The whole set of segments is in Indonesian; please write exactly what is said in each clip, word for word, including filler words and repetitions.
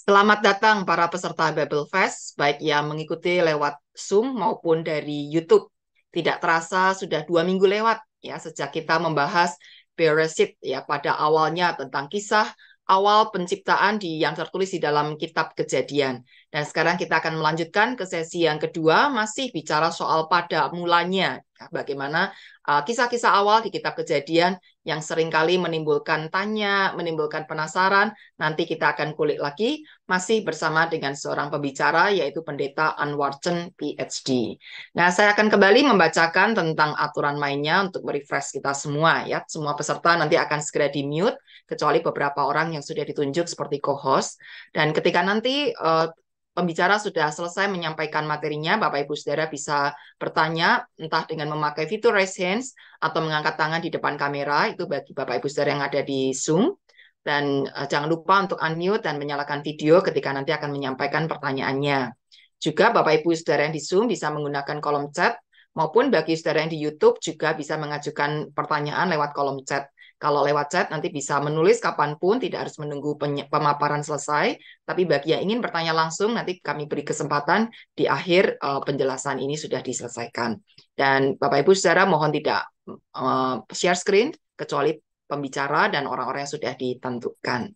Selamat datang para peserta Bible Fest, baik yang mengikuti lewat Zoom maupun dari YouTube. Tidak terasa sudah dua minggu lewat ya sejak kita membahas Bereshit ya pada awalnya tentang kisah awal penciptaan di yang tertulis di dalam kitab Kejadian. Dan sekarang kita akan melanjutkan ke sesi yang kedua, masih bicara soal pada mulanya. Ya, bagaimana uh, kisah-kisah awal di kitab Kejadian yang seringkali menimbulkan tanya, menimbulkan penasaran. Nanti kita akan kulik lagi masih bersama dengan seorang pembicara yaitu Pendeta Anwar Chen P H D. Nah, saya akan kembali membacakan tentang aturan mainnya untuk merefresh kita semua ya. Semua peserta nanti akan segera di-mute kecuali beberapa orang yang sudah ditunjuk seperti co-host. Dan ketika nanti uh, pembicara sudah selesai menyampaikan materinya, Bapak Ibu Saudara bisa bertanya entah dengan memakai fitur raise hands atau mengangkat tangan di depan kamera, itu bagi Bapak Ibu Saudara yang ada di Zoom. Dan uh, jangan lupa untuk unmute dan menyalakan video ketika nanti akan menyampaikan pertanyaannya. Juga Bapak Ibu Saudara yang di Zoom bisa menggunakan kolom chat, maupun bagi saudara yang di YouTube juga bisa mengajukan pertanyaan lewat kolom chat. Kalau lewat chat nanti bisa menulis kapanpun, tidak harus menunggu pemaparan selesai. Tapi bagi yang ingin bertanya langsung, nanti kami beri kesempatan di akhir uh, penjelasan ini sudah diselesaikan. Dan Bapak Ibu Saudara mohon tidak uh, share screen, kecuali pembicara dan orang-orang yang sudah ditentukan.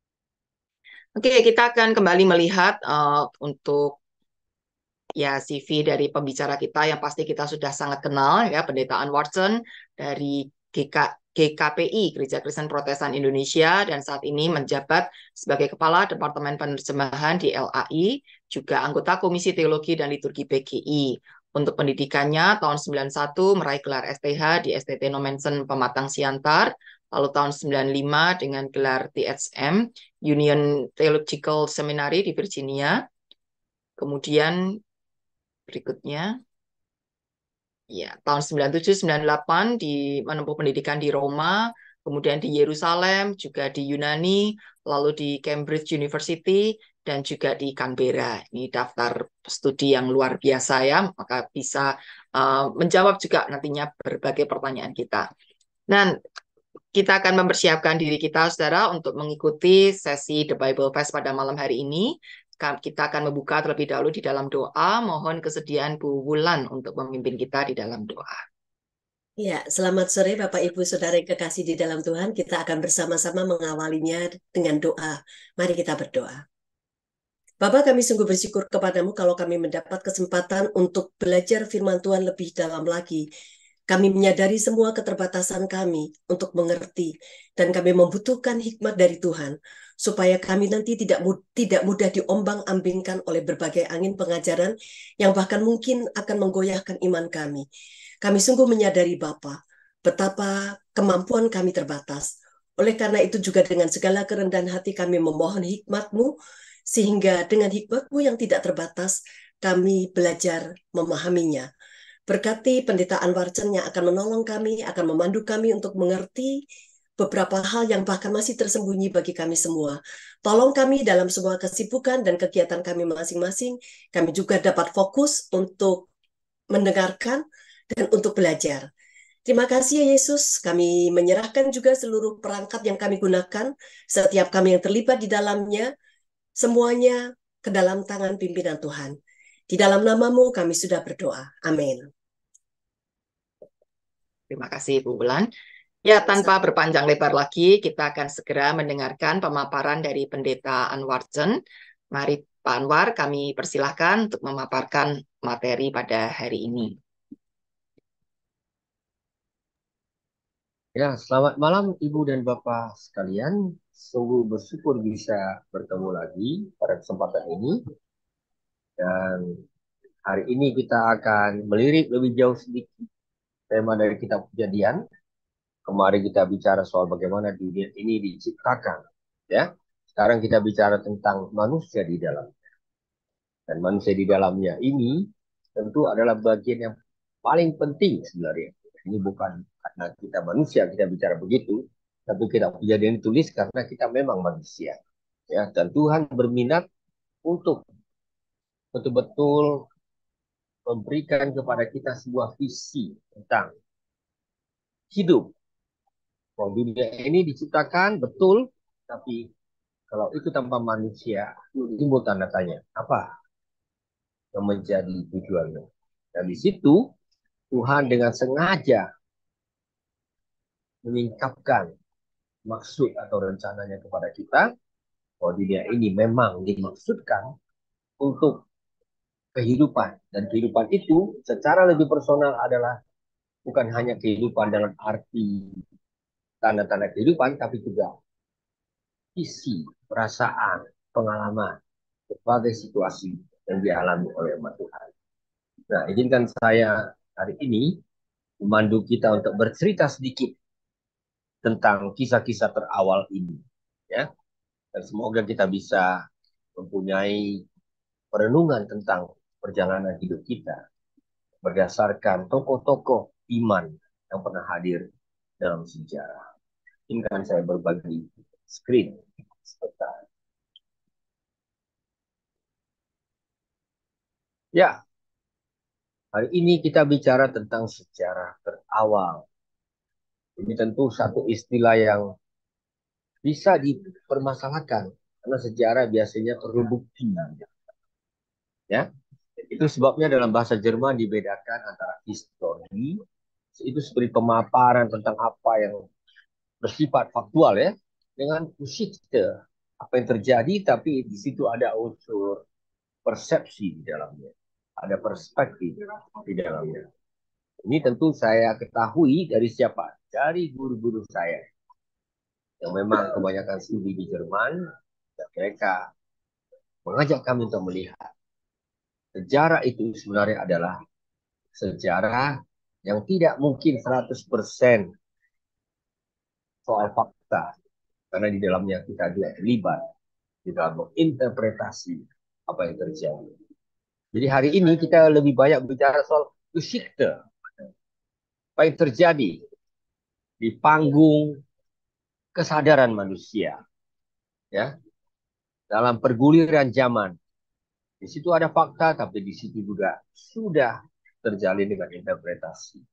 Oke, kita akan kembali melihat uh, untuk ya C V dari pembicara kita yang pasti kita sudah sangat kenal ya, Pendeta Anwar Chen dari G K, G K P I Gereja Kristen Protestan Indonesia, dan saat ini menjabat sebagai Kepala Departemen Penerjemahan di L A I, juga anggota Komisi Teologi dan Liturgi P G I. Untuk pendidikannya tahun sembilan puluh satu meraih gelar S T H di S T T Nomensen Pematang Siantar, lalu tahun sembilan puluh lima dengan gelar T H M Union Theological Seminary di Virginia. Kemudian berikutnya, ya, tahun sembilan puluh tujuh sembilan puluh delapan di menempuh pendidikan di Roma, kemudian di Yerusalem, juga di Yunani, lalu di Cambridge University, dan juga di Canberra. Ini daftar studi yang luar biasa ya, maka bisa uh, menjawab juga nantinya berbagai pertanyaan kita. Dan kita akan mempersiapkan diri kita, saudara, untuk mengikuti sesi The Bible Fest pada malam hari ini. Kita akan membuka terlebih dahulu di dalam doa. Mohon kesediaan Bu Wulan untuk memimpin kita di dalam doa. Ya, selamat sore Bapak Ibu Saudara yang kekasih di dalam Tuhan. Kita akan bersama-sama mengawalinya dengan doa. Mari kita berdoa. Bapa, kami sungguh bersyukur kepadamu kalau kami mendapat kesempatan untuk belajar firman Tuhan lebih dalam lagi. Kami menyadari semua keterbatasan kami untuk mengerti, dan kami membutuhkan hikmat dari Tuhan, supaya kami nanti tidak, tidak mudah diombang-ambingkan oleh berbagai angin pengajaran yang bahkan mungkin akan menggoyahkan iman kami. Kami sungguh menyadari Bapa, betapa kemampuan kami terbatas. Oleh karena itu juga dengan segala kerendahan hati kami memohon hikmat-Mu, sehingga dengan hikmat-Mu yang tidak terbatas, kami belajar memahaminya. Berkati Pendeta Anwar Chen yang akan menolong kami, akan memandu kami untuk mengerti beberapa hal yang bahkan masih tersembunyi bagi kami semua. Tolong kami dalam semua kesibukan dan kegiatan kami masing-masing, kami juga dapat fokus untuk mendengarkan dan untuk belajar. Terima kasih ya Yesus, kami menyerahkan juga seluruh perangkat yang kami gunakan, setiap kami yang terlibat di dalamnya, semuanya ke dalam tangan pimpinan Tuhan. Di dalam namamu kami sudah berdoa. Amin. Terima kasih Bu Wulan. Ya, tanpa berpanjang lebar lagi, kita akan segera mendengarkan pemaparan dari Pendeta Anwar Chen. Mari Pak Anwar, kami persilahkan untuk memaparkan materi pada hari ini. Ya, selamat malam Ibu dan Bapak sekalian. Sungguh bersyukur bisa bertemu lagi pada kesempatan ini. Dan hari ini kita akan melirik lebih jauh sedikit tema dari kitab Kejadian. Kemarin kita bicara soal bagaimana dunia ini diciptakan. Ya, sekarang kita bicara tentang manusia di dalamnya. Dan manusia di dalamnya ini tentu adalah bagian yang paling penting sebenarnya. Ini bukan karena kita manusia kita bicara begitu, tapi kita Kejadian ditulis karena kita memang manusia. Ya, dan Tuhan berminat untuk betul-betul memberikan kepada kita sebuah visi tentang hidup. Bahwa dunia ini diciptakan betul, tapi Kalau itu tanpa manusia, timbul tanda tanya. Apa yang menjadi tujuannya? Dan di situ Tuhan dengan sengaja menyingkapkan maksud atau rencananya kepada kita. Bahwa dunia ini memang dimaksudkan untuk kehidupan. Dan kehidupan itu secara lebih personal adalah bukan hanya kehidupan dalam arti tanda-tanda kehidupan, tapi juga isi, perasaan, pengalaman, berbagai situasi yang dialami oleh umat Tuhan. Nah, izinkan saya hari ini memandu kita untuk bercerita sedikit tentang kisah-kisah terawal ini. Ya, dan semoga kita bisa mempunyai perenungan tentang perjalanan hidup kita berdasarkan tokoh-tokoh iman yang pernah hadir dalam sejarah. Izinkan saya berbagi screen sebentar. Ya, hari ini kita bicara tentang sejarah terawal. Ini tentu satu istilah yang bisa dipermasalahkan karena sejarah biasanya perlu bukti. Ya, itu sebabnya dalam bahasa Jerman dibedakan antara histori, itu seperti pemaparan tentang apa yang bersifat faktual ya, dengan Geschichte, apa yang terjadi tapi di situ ada unsur persepsi di dalamnya, ada perspektif di dalamnya. Ini tentu saya ketahui dari siapa? Dari guru-guru saya yang memang kebanyakan studi di Jerman, dan mereka mengajak kami untuk melihat sejarah itu sebenarnya adalah sejarah yang tidak mungkin seratus persen soal fakta, karena di dalamnya kita juga terlibat di dalam menginterpretasi apa yang terjadi. Jadi hari ini kita lebih banyak bicara soal Geschichte, apa yang terjadi di panggung kesadaran manusia, ya, dalam perguliran zaman. Di situ ada fakta, tapi di situ juga sudah terjalin dengan interpretasi.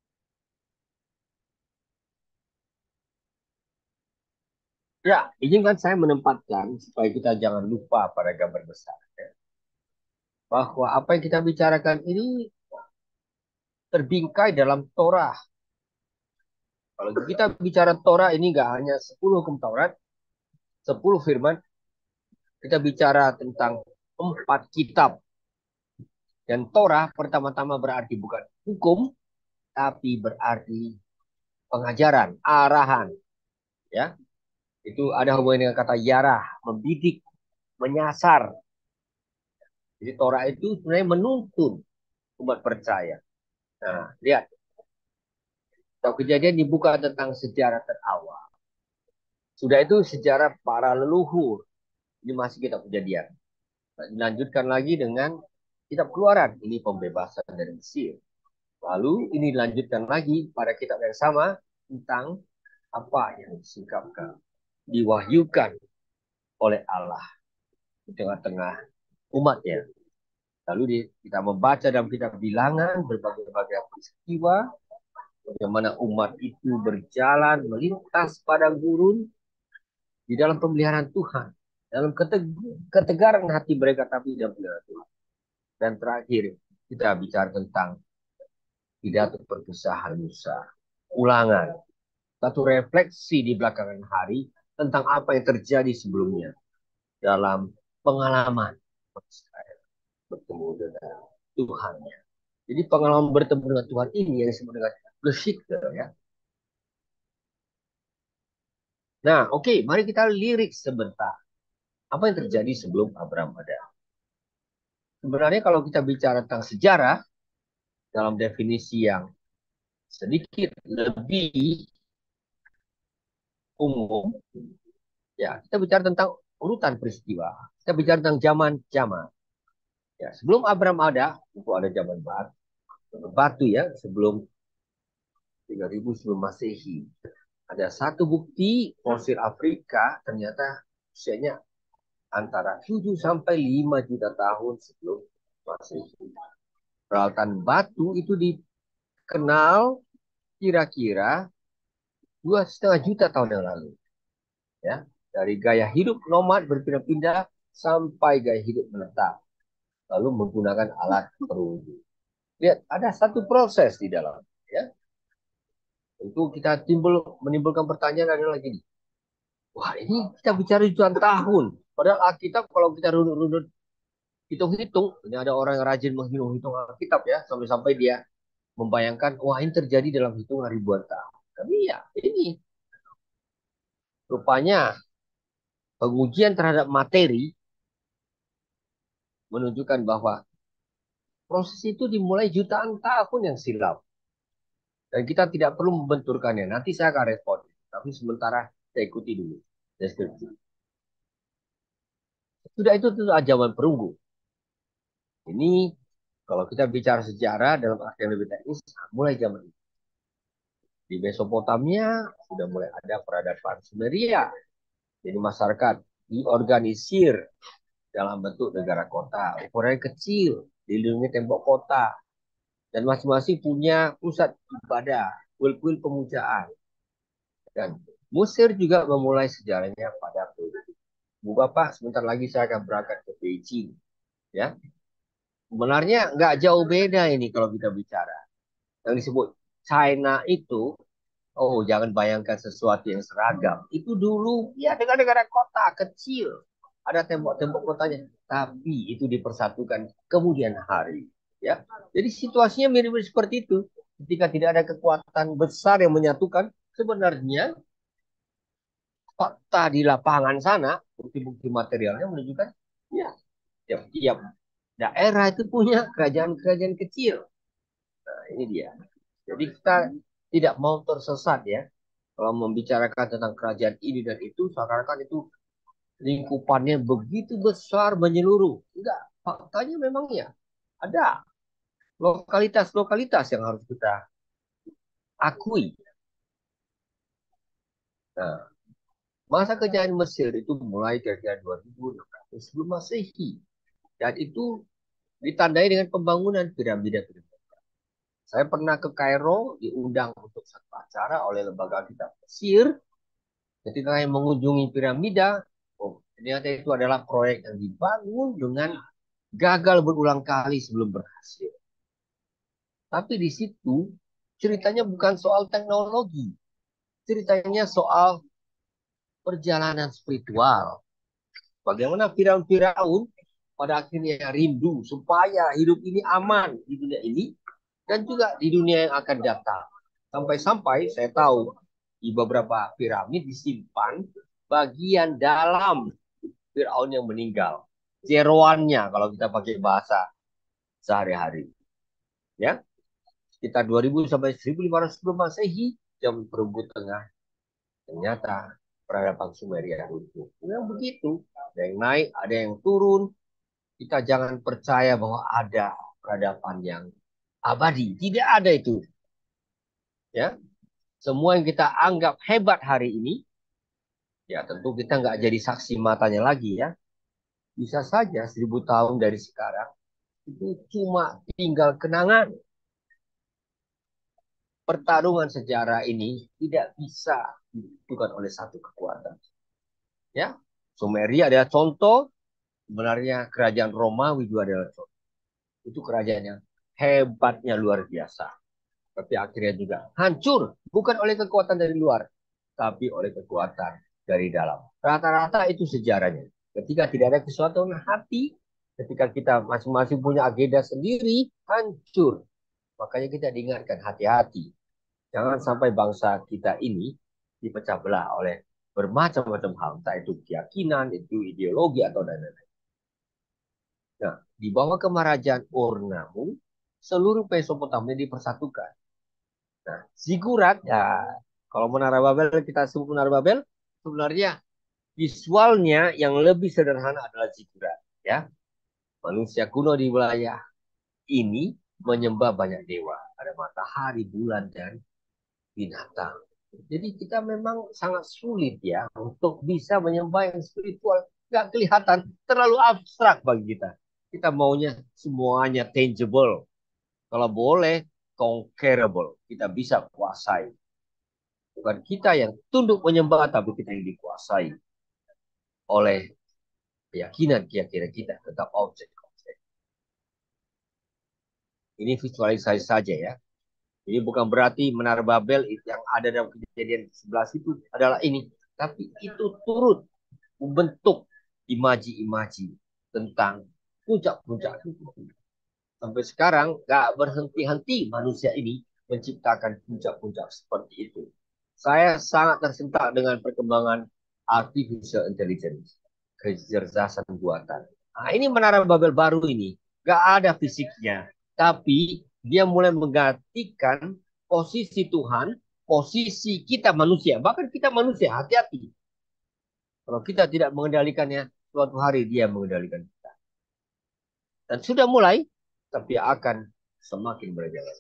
Ya, izinkan saya menempatkan supaya kita jangan lupa pada gambar besar, ya, bahwa apa yang kita bicarakan ini terbingkai dalam Torah. Kalau kita bicara Torah ini nggak hanya sepuluh hukum Taurat, sepuluh firman, kita bicara tentang empat kitab. Dan Torah pertama-tama berarti bukan hukum, tapi berarti pengajaran, arahan. Ya, itu ada hubungan dengan kata yarah, membidik, menyasar. Jadi Torah itu sebenarnya menuntun umat percaya. Nah, lihat. Tahu kejadian dibuka tentang sejarah terawal. Sudah itu sejarah para leluhur. Ini masih kitab kejadian. Dilanjutkan lagi dengan kitab keluaran. Ini pembebasan dari Mesir. Lalu ini dilanjutkan lagi pada kitab yang sama tentang apa yang disingkapkan, diwahyukan oleh Allah di tengah-tengah umatnya. Lalu kita membaca dalam kitab bilangan berbagai-bagai peristiwa, bagaimana umat itu berjalan melintas padang gurun di dalam pemeliharaan Tuhan, dalam ketegaran hati mereka tapi dalam pemeliharaan Tuhan. Dan terakhir kita bicara tentang pidato perpecahan Musa, ulangan, satu refleksi di belakangan hari tentang apa yang terjadi sebelumnya dalam pengalaman Israel bertemu dengan Tuhannya. Jadi pengalaman bertemu dengan Tuhan ini yang disebut dengan Geschichte, ya. Nah, oke, okay, mari kita lirik sebentar. Apa yang terjadi sebelum Abraham ada? Sebenarnya kalau kita bicara tentang sejarah dalam definisi yang sedikit lebih umum, ya kita bicara tentang urutan peristiwa. Kita bicara tentang zaman-zaman. Ya, sebelum Abraham ada, itu ada zaman batu, batu ya, sebelum tiga ribu sebelum Masehi. Ada satu bukti fosil Afrika ternyata usianya antara tujuh sampai lima juta tahun sebelum Masehi. Peralatan batu itu dikenal kira-kira dua setengah juta tahun yang lalu. Ya, Dari gaya hidup nomad berpindah-pindah sampai gaya hidup menetap. Lalu menggunakan alat perunggu. Lihat, ada satu proses di dalam. Ya. Tentu kita timbul menimbulkan pertanyaan adalah gini. Wah, ini kita bicara jutaan tahun. Padahal Alkitab kalau kita runut-runut hitung-hitung, ini ada orang yang rajin menghitung-hitung Alkitab ya, sampai-sampai dia membayangkan, wah ini terjadi dalam hitungan ribuan tahun. Tapi ya, ini rupanya pengujian terhadap materi menunjukkan bahwa proses itu dimulai jutaan tahun yang silam. Dan kita tidak perlu membenturkannya. Nanti saya akan respon. Tapi sementara saya ikuti dulu deskripsi. Sudah itu tentu zaman perunggu. Ini kalau kita bicara sejarah dalam arti yang lebih teknis, mulai zaman itu. Di Mesopotamia sudah mulai ada peradaban Sumeria. Jadi masyarakat diorganisir dalam bentuk negara kota. Ukurannya kecil, dilindungi tembok kota. Dan masing-masing punya pusat ibadah, kuil-kuil pemujaan. Dan Mesir juga memulai sejarahnya pada periode. Bu Bapak, sebentar lagi saya akan berangkat ke Beijing. Ya, sebenarnya nggak jauh beda ini kalau kita bicara. Yang disebut China itu, oh jangan bayangkan sesuatu yang seragam. Itu dulu ya dengan negara kota kecil. Ada tembok-tembok kotanya. Tapi itu dipersatukan kemudian hari. Ya, jadi situasinya mirip-mirip seperti itu. Ketika tidak ada kekuatan besar yang menyatukan, sebenarnya fakta di lapangan sana, bukti-bukti materialnya menunjukkan, ya, tiap-tiap daerah itu punya kerajaan-kerajaan kecil. Nah, ini dia. Jadi kita tidak mau tersesat ya. Kalau membicarakan tentang kerajaan ini dan itu, seakan-akan itu lingkupannya begitu besar menyeluruh. Enggak, faktanya memang ya ada lokalitas-lokalitas yang harus kita akui. Nah, masa kejayaan Mesir itu mulai kira-kira dua ribu enam ratus sebelum Masehi. Dan itu ditandai dengan pembangunan piramida-piramida. Saya pernah ke Kairo, diundang untuk satu acara oleh lembaga kitab Mesir. Ketika saya mengunjungi piramida, oh, ternyata itu adalah proyek yang dibangun dengan gagal berulang kali sebelum berhasil. Tapi di situ ceritanya bukan soal teknologi. Ceritanya soal perjalanan spiritual. Bagaimana Firaun-Firaun pada akhirnya rindu supaya hidup ini aman di dunia ini dan juga di dunia yang akan datang. Sampai-sampai saya tahu di beberapa piramid disimpan bagian dalam Firaun yang meninggal. Jeroannya kalau kita pakai bahasa sehari-hari. Ya, sekitar dua ribu sampai seribu lima ratus sebelum Masehi, jam perunggu tengah. Ternyata peradaban Sumeria runtuh. Memang begitu. Ada yang naik, ada yang turun. Kita jangan percaya bahwa ada peradaban yang abadi. Tidak ada itu. Ya, semua yang kita anggap hebat hari ini, ya tentu kita nggak jadi saksi matanya lagi ya. Bisa saja seribu tahun dari sekarang itu cuma tinggal kenangan. Pertarungan sejarah ini tidak bisa ditentukan oleh satu kekuatan. Ya, Sumeria adalah contoh. Sebenarnya kerajaan Romawi juga adalah contoh. Itu kerajaan yang hebatnya luar biasa. Tapi akhirnya juga hancur. Bukan oleh kekuatan dari luar. Tapi oleh kekuatan dari dalam. Rata-rata itu sejarahnya. Ketika tidak ada kesatuan hati. Ketika kita masing-masing punya agenda sendiri. Hancur. Makanya kita diingatkan hati-hati. Jangan sampai bangsa kita ini dipecah belah oleh bermacam-macam hal. Entah itu keyakinan, itu ideologi, atau lain-lain. Nah, di bawah kemerajaan Ur-Nammu, seluruh Mesopotamia dipersatukan. Nah, zigurat, ya, kalau Menara Babel, kita sebut Menara Babel, sebenarnya visualnya yang lebih sederhana adalah zigurat. Ya, manusia kuno di wilayah ini menyembah banyak dewa. Ada matahari, bulan, dan binatang. Jadi kita memang sangat sulit ya untuk bisa menyembah yang spiritual. Nggak kelihatan, terlalu abstrak bagi kita. Kita maunya semuanya tangible. Kalau boleh, conquerable. Kita bisa kuasai. Bukan kita yang tunduk menyembah, tapi kita yang dikuasai. oleh keyakinan-keyakinan kita tentang objek-objek. Ini visualisasi saja ya. Ini bukan berarti Menara Babel yang ada dalam kejadian sebelas itu adalah ini. Tapi itu turut membentuk imaji-imaji tentang puncak-puncak itu. Sampai sekarang gak berhenti-henti manusia ini menciptakan puncak-puncak seperti itu. Saya sangat tersentak dengan perkembangan artificial intelligence, kecerdasan buatan. Nah, ini Menara Babel baru ini. Gak ada fisiknya. Tapi dia mulai menggantikan posisi Tuhan, posisi kita manusia. Bahkan kita manusia, hati-hati. Kalau kita tidak mengendalikannya, suatu hari dia mengendalikan kita. Dan sudah mulai, tapi akan semakin berjalan.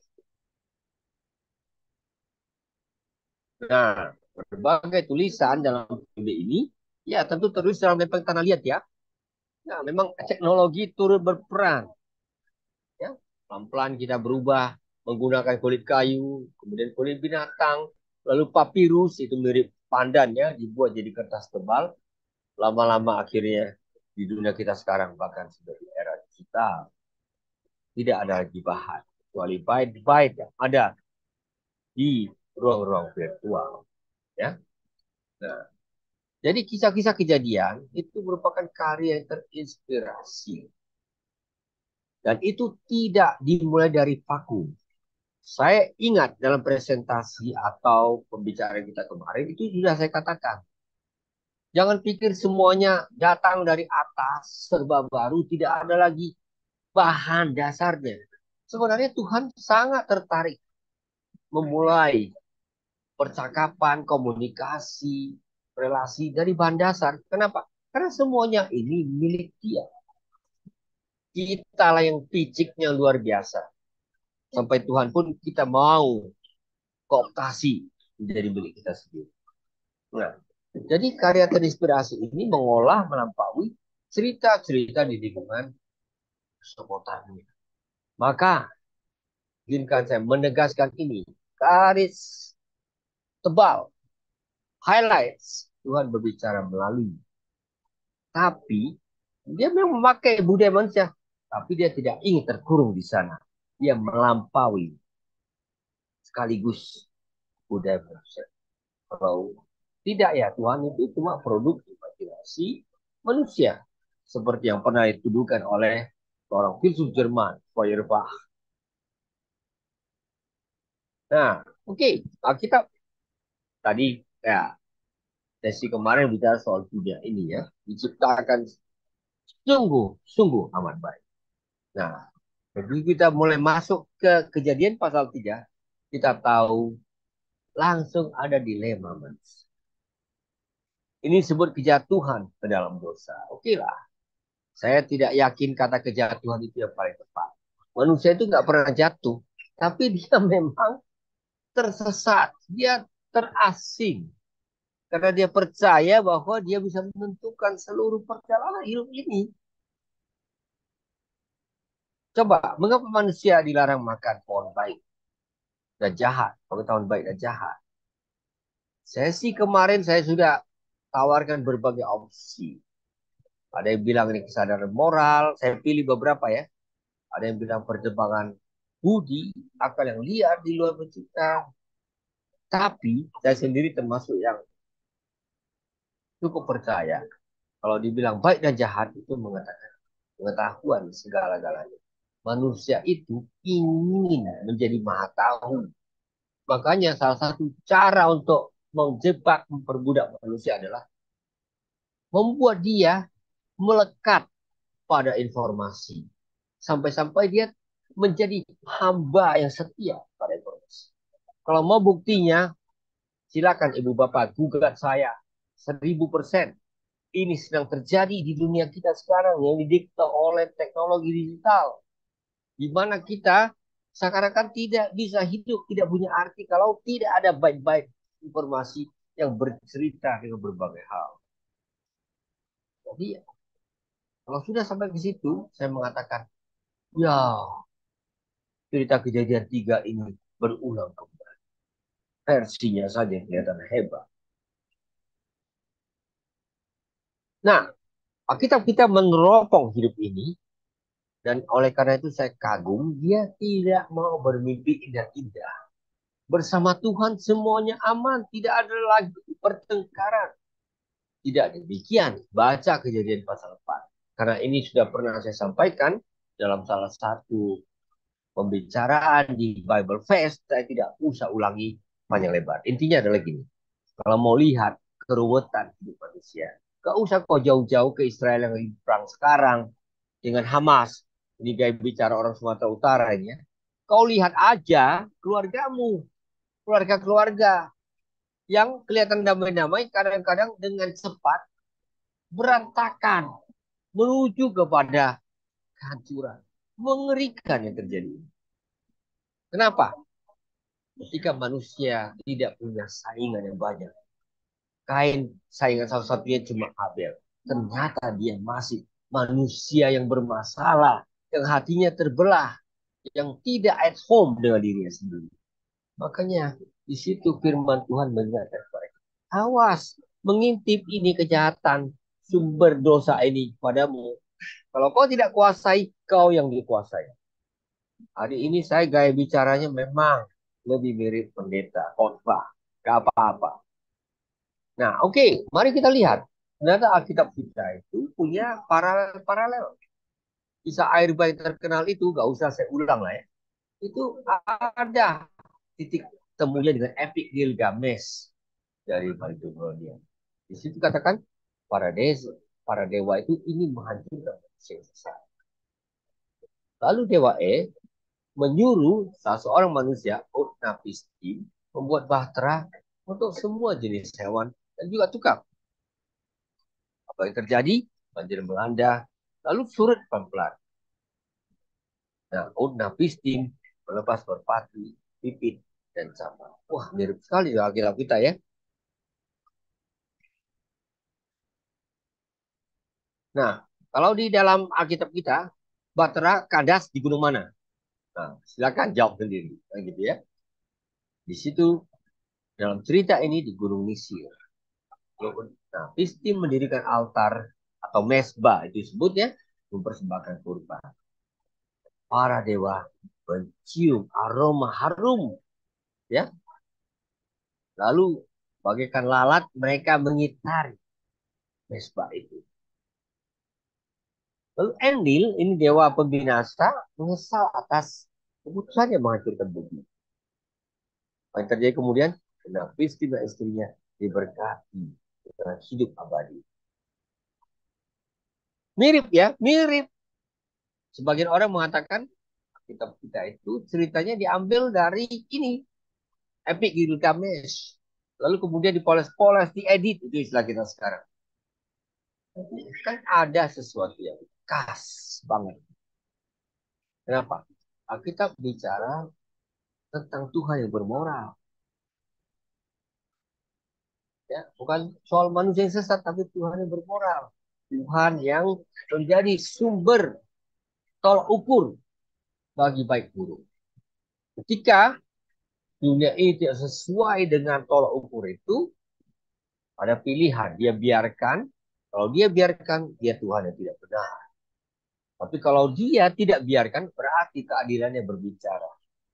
Nah, berbagai tulisan dalam video ini, ya tentu terus dalam lempeng tanah liat ya. Nah, memang teknologi turut berperan. Ya, pelan-pelan kita berubah menggunakan kulit kayu, kemudian kulit binatang, lalu papirus itu mirip pandan ya, dibuat jadi kertas tebal. Lama-lama akhirnya di dunia kita sekarang bahkan sudah di era digital. Tidak ada lagi bahan, kecuali byte-byte yang ada di ruang-ruang virtual. Ya. Nah, jadi kisah-kisah kejadian itu merupakan karya yang terinspirasi. Dan itu tidak dimulai dari vakum. Saya ingat dalam presentasi atau pembicaraan kita kemarin, itu sudah saya katakan. Jangan pikir semuanya datang dari atas, serba baru, tidak ada lagi bahan dasarnya. Sebenarnya Tuhan sangat tertarik memulai percakapan, komunikasi, relasi dari bahan dasar. Kenapa? Karena semuanya ini milik Dia. Kita lah yang piciknya luar biasa. Sampai Tuhan pun kita mau kooptasi menjadi milik kita sendiri. Nah, jadi karya terinspirasi ini mengolah melampaui cerita-cerita di lingkungan Mesopotamia. Maka, izinkan saya menegaskan ini. Garis tebal, highlights, Tuhan berbicara melalui. Tapi, dia memang memakai budaya manusia. Tapi dia tidak ingin terkurung di sana. Dia melampaui sekaligus budaya manusia. Kalau tidak ya, Tuhan itu cuma produk imajinasi manusia. Seperti yang pernah dituduhkan oleh seorang filsuf Jerman, Feuerbach. Nah, oke, okay. Kita tadi ya sesi kemarin bicara soal dunia ini ya, diciptakan sungguh, sungguh amat baik. Nah, begitu kita mulai masuk ke kejadian pasal tiga, kita tahu langsung ada dilema, mas. Ini disebut kejatuhan ke dalam dosa. Oke lah. Saya tidak yakin kata kejatuhan itu yang paling tepat. Manusia itu nggak pernah jatuh. Tapi dia memang tersesat. Dia terasing. Karena dia percaya bahwa dia bisa menentukan seluruh perjalanan hidup ini. Coba, mengapa manusia dilarang makan pohon baik dan jahat? Pengetahuan baik dan jahat. Sesi kemarin saya sudah tawarkan berbagai opsi. Ada yang bilang ini kesadaran moral. Saya pilih beberapa ya. Ada yang bilang perkembangan budi, akal yang liar di luar pencipta. Tapi saya sendiri termasuk yang cukup percaya. Kalau dibilang baik dan jahat itu mengatakan pengetahuan segala-galanya. Manusia itu ingin menjadi maha tahu. Makanya salah satu cara untuk menjebak, memperbudak manusia adalah membuat dia melekat pada informasi. Sampai-sampai dia menjadi hamba yang setia pada informasi. Kalau mau buktinya, silakan ibu bapak gugat saya seribu persen. Ini sedang terjadi di dunia kita sekarang yang didikte oleh teknologi digital. Di mana kita seakan-akan tidak bisa hidup, tidak punya arti kalau tidak ada byte-byte informasi yang bercerita dengan berbagai hal. Jadi kalau sudah sampai ke situ, saya mengatakan, ya cerita kejadian tiga ini berulang kembali. Versinya saja kelihatan hebat. Nah, Alkitab kita meneropong hidup ini, dan oleh karena itu saya kagum, dia tidak mau bermimpi indah-indah. Bersama Tuhan semuanya aman, tidak ada lagi pertengkaran. Tidak demikian, baca Kejadian pasal empat. Karena ini sudah pernah saya sampaikan dalam salah satu pembicaraan di Bible Fest, saya tidak usah ulangi panjang lebar. Intinya adalah gini, kalau mau lihat keruwetan hidup manusia, gak usah kau jauh-jauh ke Israel yang lagi perang sekarang dengan Hamas. Ini gaya bicara orang Sumatera Utara ini ya. Kau lihat aja keluargamu, keluarga-keluarga yang kelihatan damai-damai, kadang-kadang dengan cepat berantakan menuju kepada kehancuran. Mengerikan yang terjadi. Kenapa? Ketika manusia tidak punya saingan yang banyak. Kain saingan salah satunya cuma Abel. Ternyata dia masih manusia yang bermasalah, yang hatinya terbelah, yang tidak at home dengan dirinya sendiri. Makanya di situ firman Tuhan mengingatkan mereka, awas mengintip ini kejahatan, sumber dosa ini padamu. Kalau kau tidak kuasai, kau yang dikuasai. Hari ini saya gaya bicaranya memang lebih mirip pendeta, khotbah, gak apa-apa. Nah, oke, okay. Mari kita lihat. Ternyata Alkitab kita itu punya paralel-paralel. Kisah air bah yang terkenal itu, gak usah saya ulang lah ya. Itu ada titik temunya dengan Epic Gilgamesh dari Babilonia. Di situ katakan para desa, para dewa itu ingin menghancurkan manusia yang sesat. Lalu dewa E menyuruh salah seorang manusia, Utnapishtim, membuat bahtera untuk semua jenis hewan dan juga tukang. Apa yang terjadi? Banjir melanda, lalu surut pelan-pelan. Nah, Utnapishtim melepas merpati, pipit, dan sama. Wah, mirip sekali Alkitab kita ya. Nah, kalau di dalam Alkitab kita, bahtera kandas di gunung mana? Nah, silakan jawab sendiri, nah, gitu ya. Di situ dalam cerita ini di Gunung Nisir. Nah, Pistim mendirikan altar atau mesbah itu disebutnya mempersembahkan kurban. Para dewa mencium aroma harum, ya. Lalu bagaikan lalat mereka mengitari mesbah itu. Lalu Enlil, ini dewa pembinasa, menyesal atas keputusannya menghancurkan bumi. Apa yang terjadi kemudian? Nah, Pistim dan istrinya diberkati dengan hidup abadi. Mirip ya, mirip. Sebagian orang mengatakan kitab kita itu ceritanya diambil dari ini, Epic Gilgamesh. Lalu kemudian dipoles-poles, diedit, itu istilah kita sekarang. Kan ada sesuatu yang khas banget. Kenapa? Kita bicara tentang Tuhan yang bermoral. Ya, bukan soal manusia yang sesat, tapi Tuhan yang bermoral. Tuhan yang menjadi sumber tolak ukur bagi baik buruk. Ketika dunia ini tidak sesuai dengan tolak ukur itu, ada pilihan. Dia biarkan. Kalau dia biarkan, dia Tuhan yang tidak benar. Tapi kalau dia tidak biarkan, berarti keadilannya berbicara.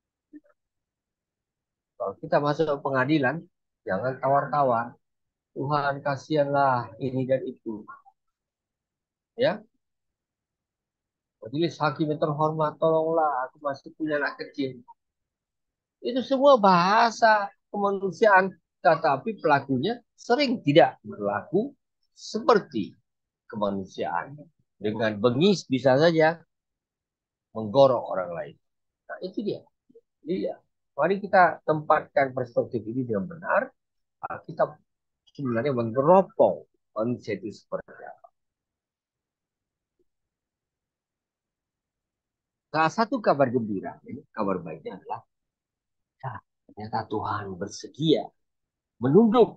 Kalau kita masuk ke pengadilan, jangan tawar-tawar. Tuhan kasihanlah ini dan itu. Ya, majelis hakim yang terhormat, tolonglah, aku masih punya anak kecil. Itu semua bahasa kemanusiaan, tetapi pelakunya sering tidak berlaku seperti kemanusiaan. Dengan bengis bisa saja menggorok orang lain. Nah, itu dia. Iya. Mari kita tempatkan perspektif ini dengan benar. Kita sebenarnya meneropong manusia itu seperti apa. Salah satu kabar gembira, kabar baiknya adalah ya, ternyata Tuhan bersedia menunduk.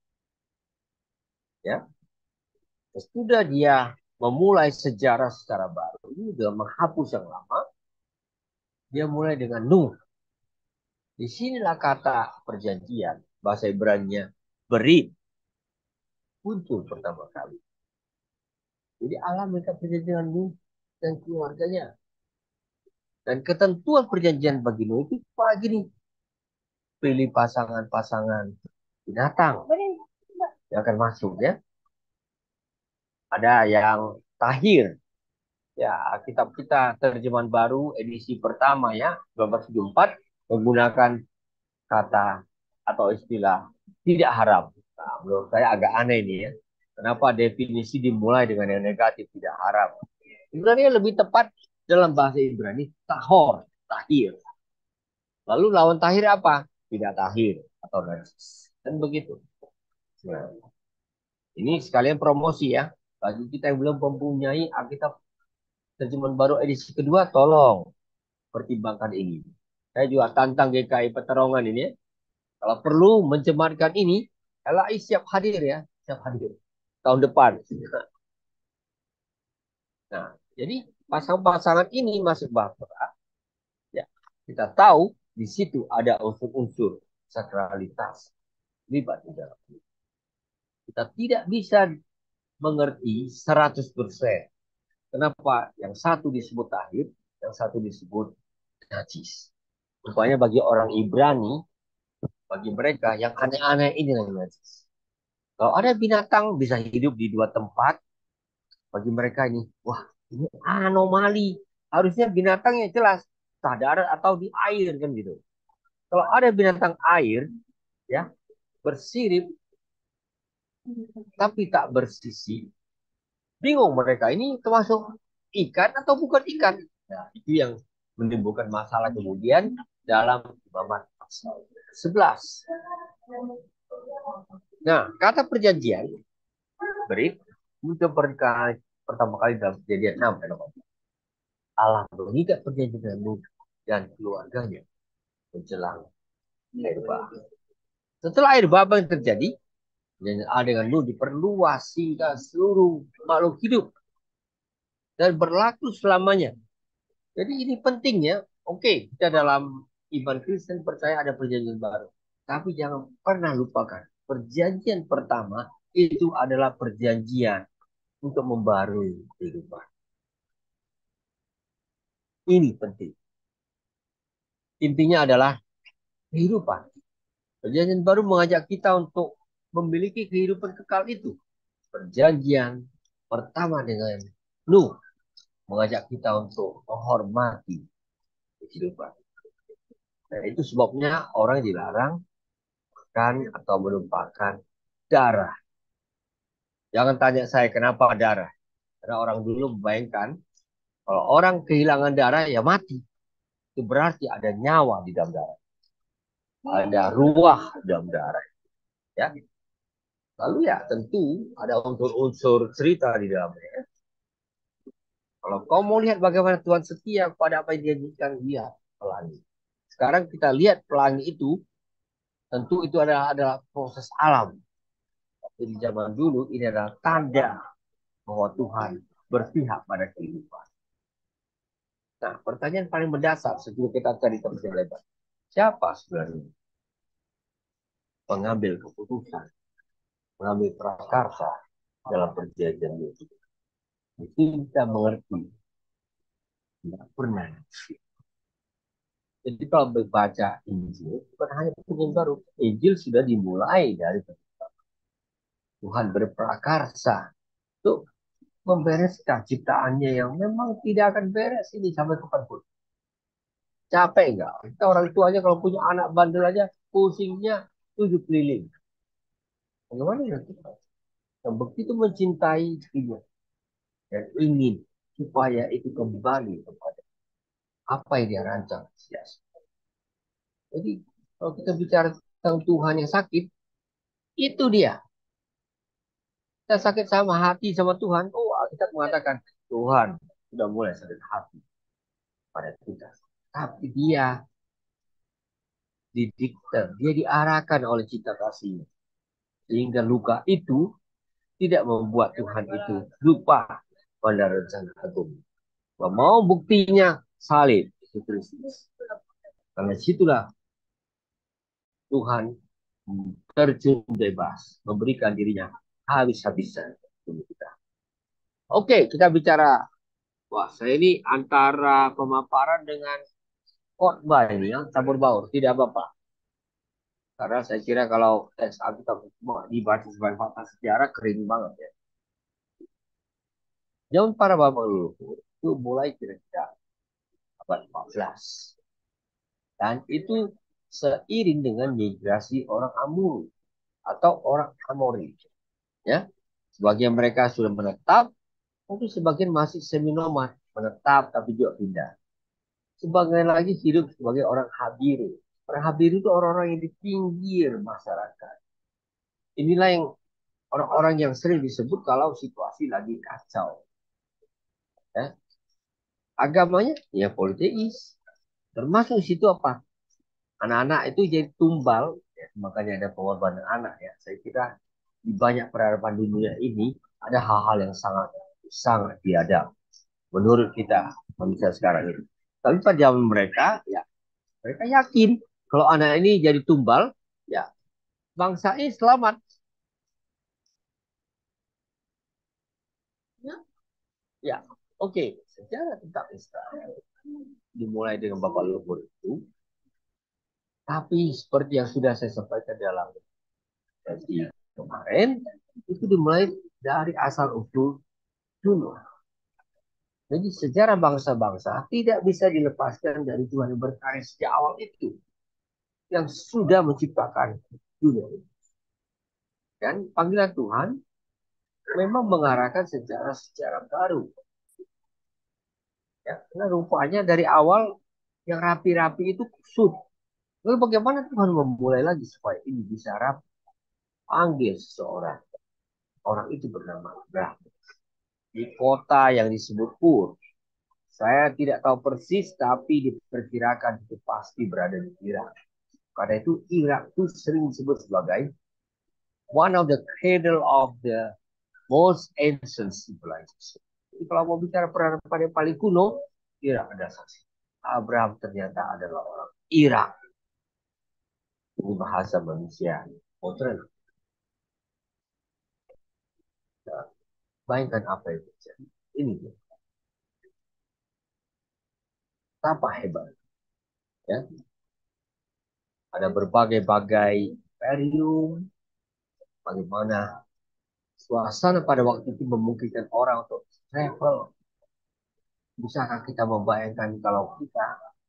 Ya, sudah dia memulai sejarah secara baru. Ini sudah menghapus yang lama. Dia mulai dengan Nuh. Disinilah kata perjanjian, bahasa Ibrani-nya berit, muncul pertama kali. Jadi Allah mengikat perjanjian dengan Nuh dan keluarganya. Dan ketentuan perjanjian bagi Nuh itu pagi nih. Pilih pasangan-pasangan binatang yang akan masuk ya. Ada yang tahir. Ya, kitab kita terjemahan baru edisi pertama ya, seribu dua ratus tujuh puluh empat menggunakan kata atau istilah tidak haram. Nah, menurut saya agak aneh ini ya. Kenapa definisi dimulai dengan yang negatif tidak haram? Sebenarnya lebih tepat dalam bahasa Ibrani tahor, tahir. Lalu lawan tahir apa? Tidak tahir atau najis. Dan begitu. Nah, ini sekalian promosi ya. Bagi kita yang belum mempunyai Alkitab terjemahan baru edisi kedua, tolong pertimbangkan ini. Saya juga tantang G K I Peterongan ini ya. Kalau perlu mencemarkan ini, L A I siap hadir ya, siap hadir tahun depan. Nah, jadi pasangan-pasangan ini masuk bahtera. Ya, kita tahu di situ ada unsur-unsur sakralitas libat di dalam. Kita tidak bisa mengerti seratus persen. Kenapa yang satu disebut tahir, yang satu disebut najis. Rupanya bagi orang Ibrani, bagi mereka yang aneh-aneh ini yang najis. Kalau ada binatang bisa hidup di dua tempat, bagi mereka ini, wah ini anomali. Harusnya binatangnya jelas, entah darat atau di air kan gitu. Kalau ada binatang air, ya bersirip tapi tak bersisi, bingung mereka ini termasuk ikan atau bukan ikan. Nah, itu yang menimbulkan masalah kemudian dalam Imamat sebelas. Nah, kata perjanjian beri muncul pertama kali dalam perjanjian enam. Allah mengikat perjanjian dengan Nuh dan keluarganya menjelang air bah. Setelah air bah apa yang terjadi? Perjanjian Allah dengan Nuh diperluas hingga seluruh makhluk hidup dan berlaku selamanya. Jadi ini pentingnya. Oke, kita dalam iman Kristen percaya ada perjanjian baru. Tapi jangan pernah lupakan, perjanjian pertama itu adalah perjanjian untuk membarui kehidupan. Ini penting. Intinya adalah kehidupan. Perjanjian baru mengajak kita untuk memiliki kehidupan kekal itu. Perjanjian pertama dengan Nuh mengajak kita untuk menghormati kehidupan. Nah, itu sebabnya orang dilarang makan atau menumpahkan darah. Jangan tanya saya kenapa darah. Karena orang dulu membayangkan kalau orang kehilangan darah ya mati. Itu berarti ada nyawa di dalam darah. Ada ruah dalam darah. Ya. Lalu ya tentu ada unsur-unsur cerita di dalamnya. Kalau kau mau lihat bagaimana Tuhan setia kepada apa yang dijanjikan, lihat pelangi. Sekarang kita lihat pelangi itu, tentu itu adalah, adalah proses alam. Tapi di zaman dulu ini adalah tanda bahwa Tuhan berpihak pada kehidupan. Nah, pertanyaan paling mendasar sebelum kita cari terjadi lebar. Siapa sebenarnya pengambil keputusan, mengambil prakarsa dalam perjanjian itu? Itu kita mengerti. Tidak pernah. Jadi kalau membaca Injil, bukan hanya perjanjian baru. Injil sudah dimulai dari Tuhan berprakarsa untuk membereskan ciptaannya yang memang tidak akan beres ini sampai kapanpun. Capek enggak? Kita orang tuanya kalau punya anak bandel aja pusingnya tujuh keliling. Bagaimana ya kita? Yang begitu mencintai dia dan ingin supaya itu kembali kepada apa yang dia rancang. Jadi kalau kita bicara tentang Tuhan yang sakit, itu dia. Kita sakit sama hati sama Tuhan. Oh, kita mengatakan Tuhan sudah mulai sakit hati pada kita. Tapi dia didikte, dia diarahkan oleh cinta kasihnya. Sehingga luka itu tidak membuat Tuhan itu lupa pada rencana agung. Mau buktinya salib Yesus Kristus. Karena situlah Tuhan terjun bebas, memberikan dirinya habis-habisan untuk kita. Oke, kita bicara. Wah, saya ini antara pemaparan dengan khotbah ini yang campur baur. Tidak apa-apa. Karena saya kira kalau teks Alkitab cuma dibaca sebagai fakta sejarah kering banget ya. Zaman para bapak leluhur itu mulai kira-kira abad empat belas. Dan itu seiring dengan migrasi orang Amur atau orang Amori. Ya, sebagian mereka sudah menetap, tapi sebagian masih semi nomad, menetap tapi juga pindah. Sebagian lagi hidup sebagai orang Habiru. Orang Habiru itu orang-orang yang di pinggir masyarakat. Inilah yang orang-orang yang sering disebut kalau situasi lagi kacau. Ya. Agamanya ya politeis. Termasuk di situ apa? Anak-anak itu jadi tumbal. Ya, makanya ada pengorbanan anak ya. Saya kira di banyak peradaban di dunia ini ada hal-hal yang sangat sangat biadab menurut kita manusia sekarang ini. Tapi pada zaman mereka ya mereka yakin kalau anak ini jadi tumbal ya bangsa ini selamat. Ya, oke. Okay. Sejarah tentang Israel dimulai dengan Bapak Luhur itu, tapi seperti yang sudah saya sampaikan dalam sesi kemarin, itu dimulai dari asal usul dulu. Jadi sejarah bangsa-bangsa tidak bisa dilepaskan dari Tuhan yang berkarya sejak awal itu, yang sudah menciptakan dunia. Dan panggilan Tuhan memang mengarahkan sejarah-sejarah baru. Ya, karena rupanya dari awal yang rapi-rapi itu kusut. Lalu bagaimana Tuhan memulai lagi supaya ini bisa rapi? Panggil seseorang. Orang itu bernama Abraham. Di kota yang disebut Ur. Saya tidak tahu persis, tapi diperkirakan itu pasti berada di Irak. Karena itu Irak itu sering disebut sebagai one of the cradle of the most ancient civilization. Jadi kalau mau bicara peradaban yang paling kuno, Irak ada saksi. Abraham ternyata adalah orang Irak. Ini bahasa manusia modern. Nah, bayangkan apa yang terjadi. Ini apa hebat. Ya. Ada berbagai-bagai imperium. Bagaimana suasana pada waktu itu memungkinkan orang untuk travel. Bisakah kita membayangkan kalau kita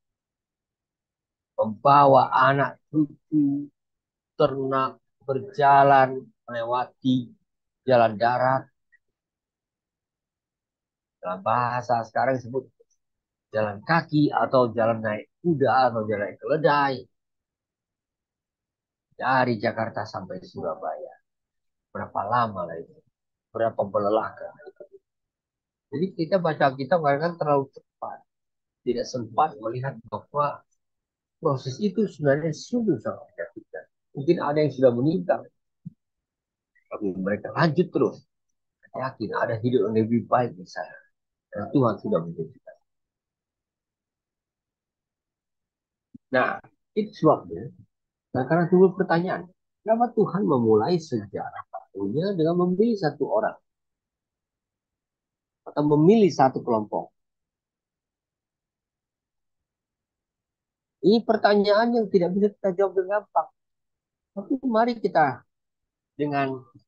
membawa anak cucu, ternak, berjalan melewati jalan darat. Dalam bahasa sekarang disebut jalan kaki atau jalan naik kuda atau jalan naik keledai. Dari Jakarta sampai Surabaya. Berapa lama lah itu? Berapa melelahkan? Jadi kita baca kita kan terlalu cepat. Tidak sempat melihat bahwa proses itu sebenarnya sungguh sangat menyakitkan. Mungkin ada yang sudah meninggal. Tapi mereka lanjut terus. Yakin ada hidup yang lebih baik di sana. Dan Tuhan sudah menjadikan. Nah, itu sebabnya. Nah, karena timbul pertanyaan. Kenapa Tuhan memulai sejarah barunya dengan memilih satu orang? Atau memilih satu kelompok? Ini pertanyaan yang tidak bisa kita jawab dengan gampang. Tapi mari kita dengan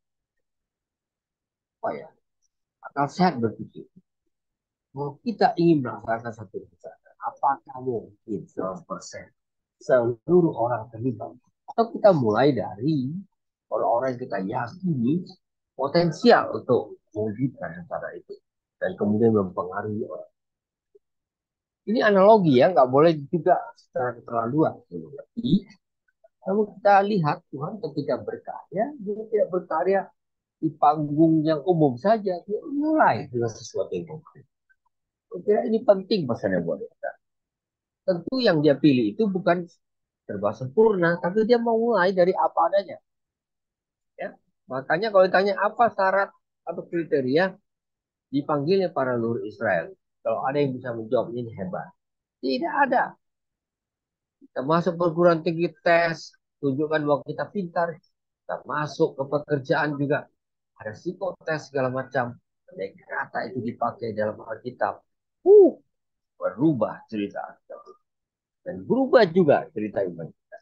apa ya, akal sehat berpikir. Kalau kita ingin melaksanakan satu rencana, apakah mungkin seratus persen seluruh orang terlibat? Atau kita mulai dari orang-orang yang kita yakini potensial untuk mewujudkan rencana itu. Dan kemudian mempengaruhi orang. Ini analogi ya, nggak boleh juga secara keterlaluan. Tapi kalau kita lihat Tuhan ketika berkarya, dia tidak berkarya di panggung yang umum saja. Dia mulai dengan sesuatu yang konkret. Saya kira ini penting pesannya buat kita. Tentu yang dia pilih itu bukan serba sempurna, tapi dia mau mulai dari apa adanya. Ya. Makanya kalau ditanya apa syarat atau kriteria dipanggilnya para leluhur Israel. Kalau ada yang bisa menjawab ini hebat. Tidak ada. Kita masuk perguruan tinggi tes, tunjukkan bahwa kita pintar. Kita masuk ke pekerjaan juga. Ada psikotes segala macam. Dan kata itu dipakai dalam Alkitab, uh, berubah cerita Alkitab. Dan berubah juga cerita iman kita.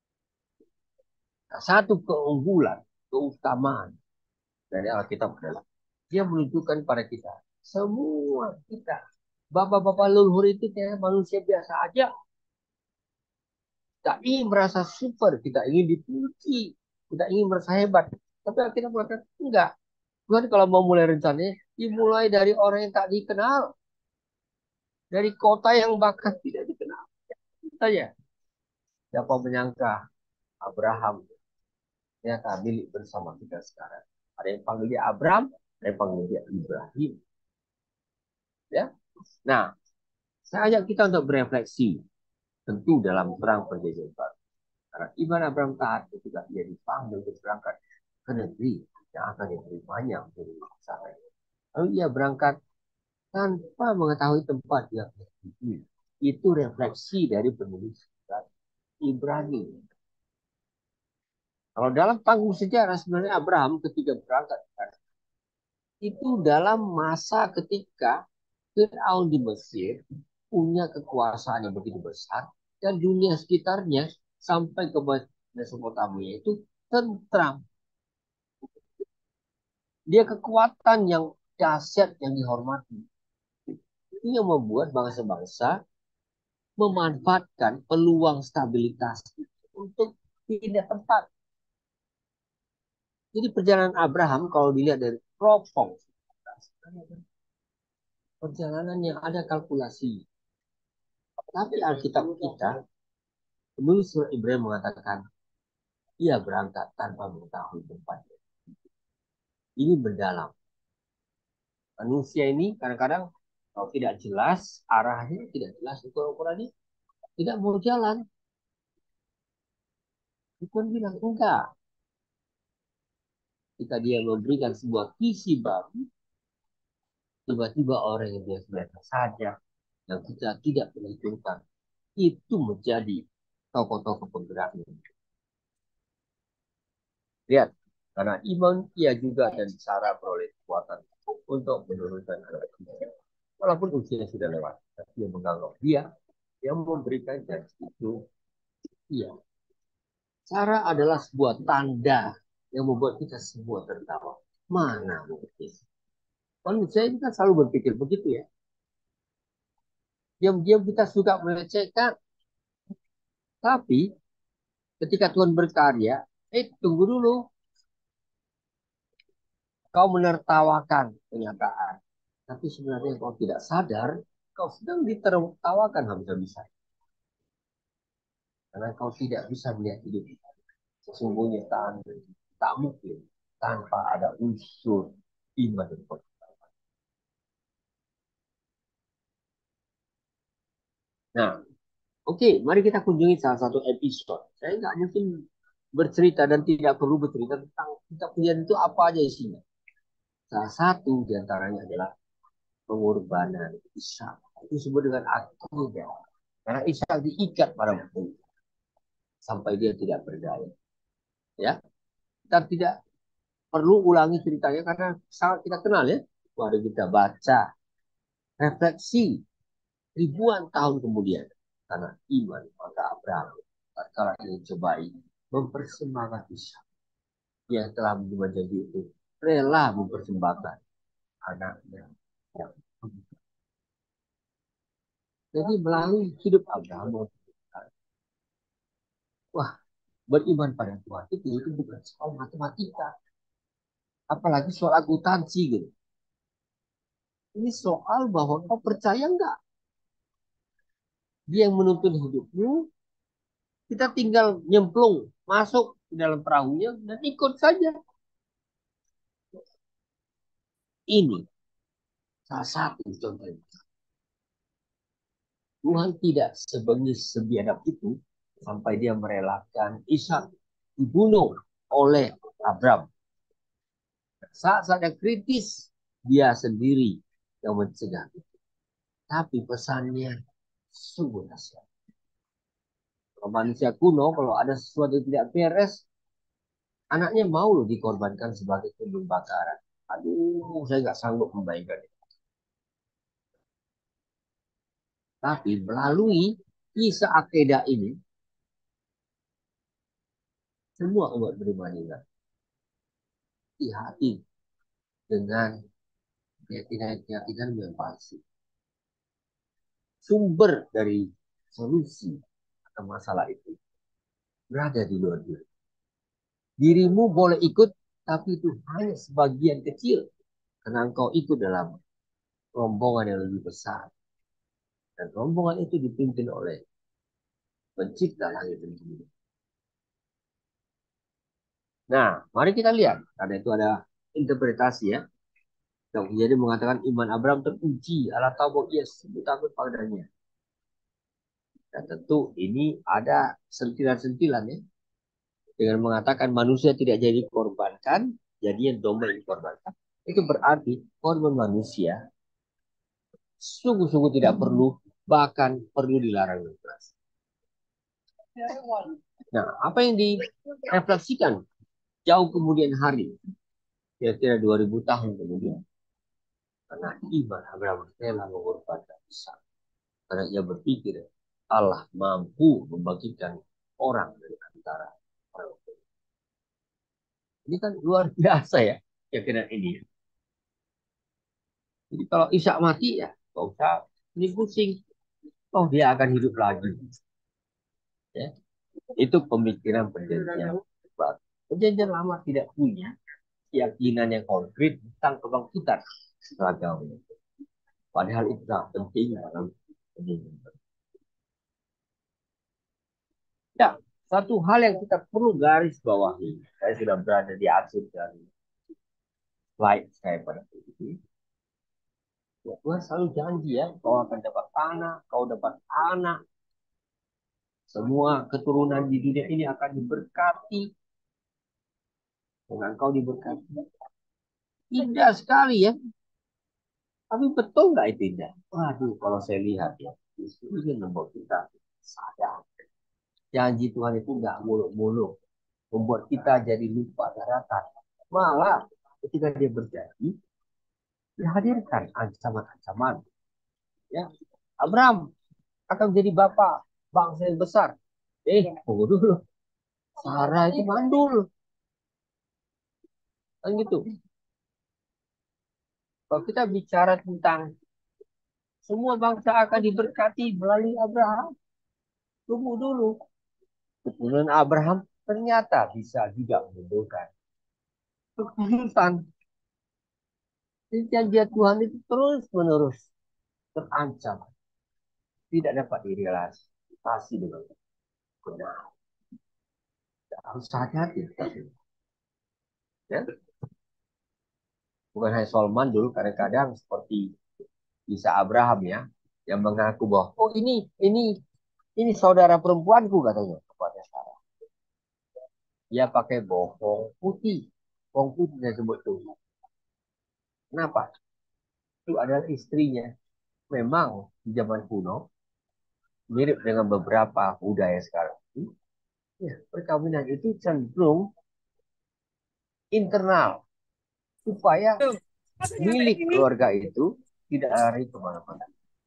Nah, satu keunggulan, keutamaan dari Alkitab adalah dia menunjukkan pada kita, semua kita, bapak-bapak leluhur itu kayak manusia biasa aja. Kita ingin merasa super, kita ingin dipuji, kita ingin merasa hebat. Tapi kita mengatakan, enggak. Tuhan kalau mau mulai rencananya, dimulai dari orang yang tak dikenal. Dari kota yang bahkan tidak dikenal. Saja. Siapa menyangka Abraham ternyata milik bersama kita sekarang. Ada yang panggil dia Abraham, ada yang panggil dia Ibrahim. Ya. Nah, saya ajak kita untuk berefleksi. Tentu dalam perang perjanjian baru. Karena iman Abraham taat ketika ia dipanggil untuk berangkat ke negeri yang akan diterimanya menjadi sana. Lalu ia berangkat tanpa mengetahui tempat yang dituju. Itu refleksi dari penulis Ibrani. Kalau dalam panggung sejarah sebenarnya Abraham ketika berangkat itu dalam masa ketika Fir'aun di Mesir punya kekuasaan yang begitu besar dan dunia sekitarnya sampai ke Mesopotamia itu tentram. Dia kekuatan yang dahsyat yang dihormati. Itu yang membuat bangsa-bangsa memanfaatkan peluang stabilitas untuk pindah tempat. Jadi perjalanan Abraham kalau dilihat dari teropong, perjalanan yang ada kalkulasi. Tapi Alkitab kita, penulis surat Ibrani mengatakan, ia berangkat tanpa mengetahui tempatnya. Ini mendalam. Manusia ini kadang-kadang kalau tidak jelas arahnya, tidak jelas ukuran-ukurannya, tidak mau jalan. Tuhan bilang enggak. Jika dia memberikan sebuah visi baru, tiba-tiba orang yang biasa-biasa saja, yang kita tidak menentukan, itu menjadi tokoh-tokoh penggeraknya. Lihat, karena iman ia juga dan Sarah beroleh kekuatan untuk menurunkan anak kita. Walaupun usianya sudah lewat, tapi dia menganggap dia yang memberikan janji itu. Iya. Sarah adalah sebuah tanda yang membuat kita semua tertawa. Mana mungkin? Manusia ini kan selalu berpikir begitu ya. Diam-diam kita suka melecehkan. Tapi ketika Tuhan berkarya, eh tunggu dulu. Kau menertawakan kenyataan. Tapi sebenarnya kau tidak sadar, kau sedang ditertawakan habis-habisan. Karena kau tidak bisa melihat hidup. Sesungguhnya tak, tak mungkin tanpa ada unsur iman dan percaya. Nah, oke, okay, mari kita kunjungi salah satu episode. Saya nggak mungkin bercerita dan tidak perlu bercerita tentang kitab Perjanjian itu apa aja isinya. Salah satu diantaranya adalah pengorbanan Ishak. Itu disebut dengan akidah. Karena Ishak diikat pada batu sampai dia tidak berdaya. Ya, kita tidak perlu ulangi ceritanya karena sangat kita kenal ya. Mari kita baca, refleksi ribuan tahun kemudian. Karena iman maka Abraham tatkala ingin cobai mempersembahkan Ishak. Dia telah menjadi itu rela mempersembahkan anaknya. Ya. Jadi melalui hidup Abraham, wah, beriman pada Tuhan itu itu bukan soal matematika, apalagi soal akuntansi gitu. Ini soal bahwa kau percaya enggak? Dia yang menuntun hidupmu, kita tinggal nyemplung masuk ke dalam perahunya dan ikut saja. Ini salah satu contohnya. Tuhan tidak sebengis sebiadab itu sampai dia merelakan Ishak dibunuh oleh Abraham. Saat-saat yang kritis, dia sendiri yang mencegah. Tapi pesannya sungguh dahsyat. Kalau manusia kuno, kalau ada sesuatu yang tidak beres, anaknya mau loh dikorbankan sebagai kembang bakaran. Aduh, saya nggak sanggup membayangkan. Tapi melalui kisah akedah ini, semua umat beriman ingat. Hati-hati dengan keyakinan-keyakinan yang palsu. Sumber dari solusi atau masalah itu berada di luar diri. Dirimu boleh ikut, tapi itu hanya sebagian kecil. Karena engkau ikut dalam rombongan yang lebih besar. Dan rombongan itu dipimpin oleh pencipta langit dan bumi. Nah, mari kita lihat. Karena itu ada interpretasi ya. Jadi mengatakan iman Abraham teruji. Allah tahu bahwa ia sungguh takut padanya. Dan tentu ini ada sentilan-sentilan ya. Dengan mengatakan manusia tidak jadi korbankan, jadi yang domba yang dikorbankan. Itu berarti korban manusia sungguh-sungguh tidak perlu, bahkan perlu dilarang. Nah, apa yang direfleksikan jauh kemudian hari, kira-kira dua ribu tahun kemudian, karena iman Abraham rela mengorbankan Ishak. Karena ia berpikir Allah mampu membangkitkan orang dari antara orang. Ini kan luar biasa ya keyakinan ini. Jadi kalau Ishak mati ya nggak usah ini pusing. Oh dia akan hidup lagi. Ya. Itu pemikiran perjanjian baru. Perjanjian lama tidak punya keyakinan yang konkret tentang kebangkitan seragam. Padahal itu sangat penting dalam perjanjian baru. Ya, satu hal yang kita perlu garis bawahi. Saya sudah berada di akhir dari slide saya pada saat ini. Ya, Tuhan selalu janji ya, kau akan dapat tanah, kau dapat anak. Semua keturunan di dunia ini akan diberkati. Dengan kau diberkati. Indah sekali ya. Tapi betul nggak itu indah? Waduh, kalau saya lihat ya, justru ini membuat kita sadar. Janji Tuhan itu nggak muluk-muluk. Membuat kita jadi lupa daratan. Malah ketika dia berjanji, dihadirkan ancaman-ancaman. Ya, Abraham akan menjadi bapak bangsa yang besar. Eh, tunggu dulu. Sarah itu mandul. Kan gitu. Kalau kita bicara tentang semua bangsa akan diberkati melalui Abraham, tunggu dulu. Keturunan Abraham ternyata bisa juga menimbulkan kekhususan. Janji Tuhan itu terus menerus terancam. Tidak dapat direalisasi dengan benar. Harus hati-hati. Ya. Bukan hanya Solomon dulu kadang-kadang seperti bisa Abraham ya, yang mengaku bahwa oh ini ini ini saudara perempuanku katanya kepada Sarah. Dia pakai bohong putih, bohong putih saya sebut itu. Kenapa? Itu adalah istrinya. Memang di zaman kuno mirip dengan beberapa budaya sekarang. Ya, perkawinan itu cenderung internal supaya milik keluarga itu tidak lari kemana-mana.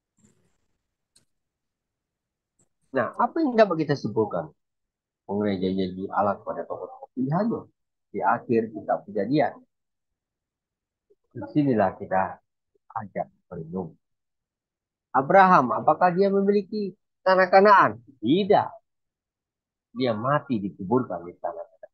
Nah, apa yang dapat kita simpulkan mengenai janji Allah kepada tokoh-tokoh pilihannya di akhir kitab Kejadian? Di sinilah kita ajak merenung. Abraham, apakah dia memiliki tanah Kanaan? Tidak. Dia mati dikuburkan di tanah Kanaan.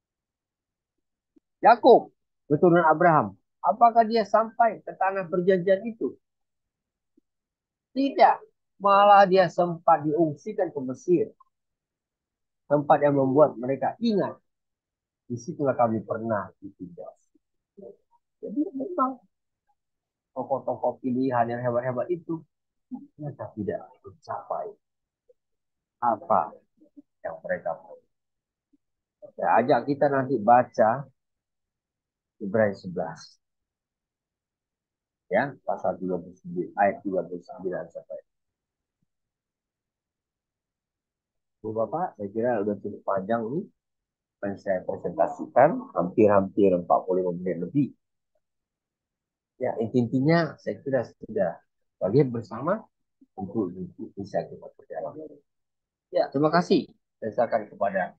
Yakub, keturunan Abraham, apakah dia sampai ke tanah perjanjian itu? Tidak. Malah dia sempat diungsikan ke Mesir. Tempat yang membuat mereka ingat. Disitulah kami pernah ditindas. Jadi memang tokoh-tokoh pilihan yang hebat-hebat itu ternyata tidak mencapai apa yang mereka mau. Saya ajak kita nanti baca Ibrani sebelas. Ya, pasal tiga puluh sembilan, ayat tiga puluh sembilan sampai. Bu Bapak, saya kira sudah cukup panjang ini yang saya presentasikan, hampir-hampir empat puluh lima menit lebih. Ya, intinya saya kira sudah bagian bersama untuk bisa kita berjalan. Ya, terima kasih. Saya serahkan kepada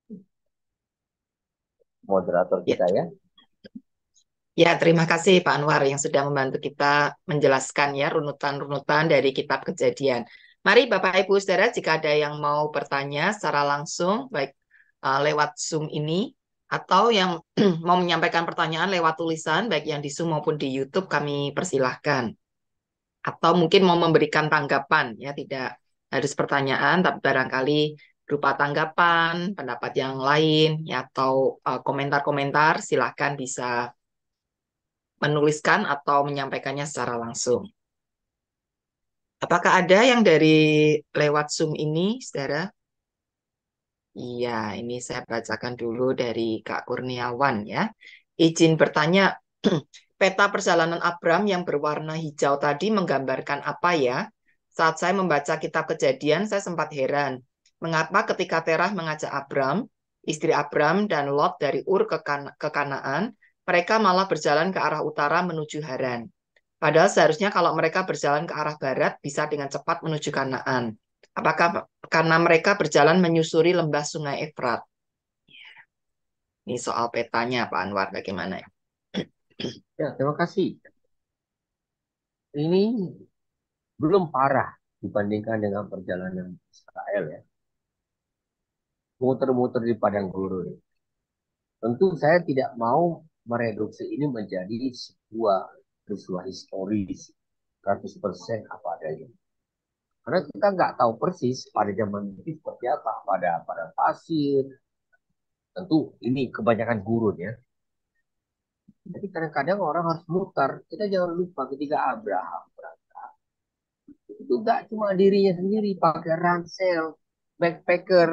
moderator Ya, kita ya. ya, terima kasih Pak Anwar yang sudah membantu kita menjelaskan ya runutan-runutan dari kitab Kejadian. Mari Bapak Ibu Saudara, jika ada yang mau bertanya secara langsung, baik uh, lewat Zoom ini, atau yang mau menyampaikan pertanyaan lewat tulisan, baik yang di Zoom maupun di YouTube, kami persilahkan. Atau mungkin mau memberikan tanggapan, ya tidak harus pertanyaan, tapi barangkali berupa tanggapan, pendapat yang lain, ya, atau uh, komentar-komentar, silahkan bisa menuliskan atau menyampaikannya secara langsung. Apakah ada yang dari lewat Zoom ini, saudara? Iya, ini saya bacakan dulu dari Kak Kurniawan ya. Izin bertanya, peta perjalanan Abram yang berwarna hijau tadi menggambarkan apa ya? Saat saya membaca kitab Kejadian, saya sempat heran. Mengapa ketika Terah mengajak Abram, istri Abram dan Lot dari Ur ke, kan ke Kanaan, mereka malah berjalan ke arah utara menuju Haran. Padahal seharusnya kalau mereka berjalan ke arah barat bisa dengan cepat menuju Kanaan. Apakah karena mereka berjalan menyusuri lembah Sungai Efrat? Ini soal petanya, Pak Anwar, bagaimana ya? Ya, terima kasih. Ini belum parah dibandingkan dengan perjalanan Israel ya. Muter-muter di padang gurun. Tentu saya tidak mau mereduksi ini menjadi sebuah peristiwa historis seratus persen apa adanya. Karena kita nggak tahu persis pada zaman itu seperti apa. Pada pada pasir. Tentu ini kebanyakan gurun ya. Jadi kadang-kadang orang harus mutar. Kita jangan lupa ketika Abraham berangkat. Itu nggak cuma dirinya sendiri pakai ransel, backpacker.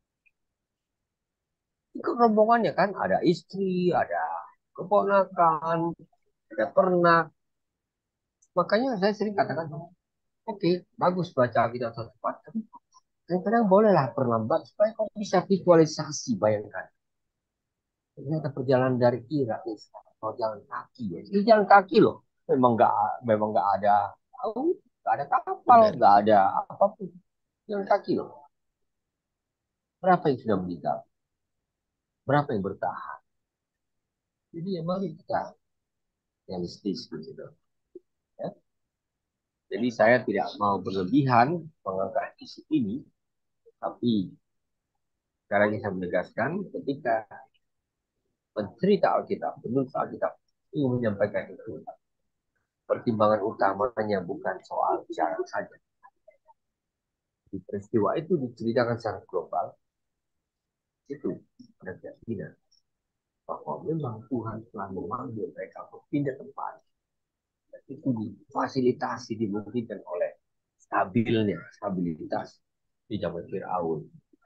Ikut rombongannya kan. Ada istri, ada keponakan, ada ternak. Makanya saya sering katakan, oke, okay, bagus baca kita cepat. Tapi kadang-kadang bolehlah perlambat supaya kau bisa visualisasi, bayangkan. Ternyata perjalanan dari Irak nih, kalau jalan kaki ya. Ini jalan kaki loh. Memang nggak memang nggak ada tahu, nggak ada kapal, Benar. nggak ada apapun. Jalan kaki loh. Berapa yang sudah meninggal? Berapa yang bertahan? Jadi ya mari kita realistis gitu. Ya. Jadi saya tidak mau berlebihan mengangkat isu ini, tapi sekarang ini saya menegaskan ketika pencerita Alkitab, penulis Alkitab ingin menyampaikan itu, pertimbangan utamanya bukan soal cara saja. Di peristiwa itu diceritakan secara global, itu ada keyakinan bahwa memang Tuhan telah memanggil mereka untuk pindah tempat. Dan itu difasilitasi, dimungkinkan oleh stabilnya, stabilitas di zaman Fir'aun.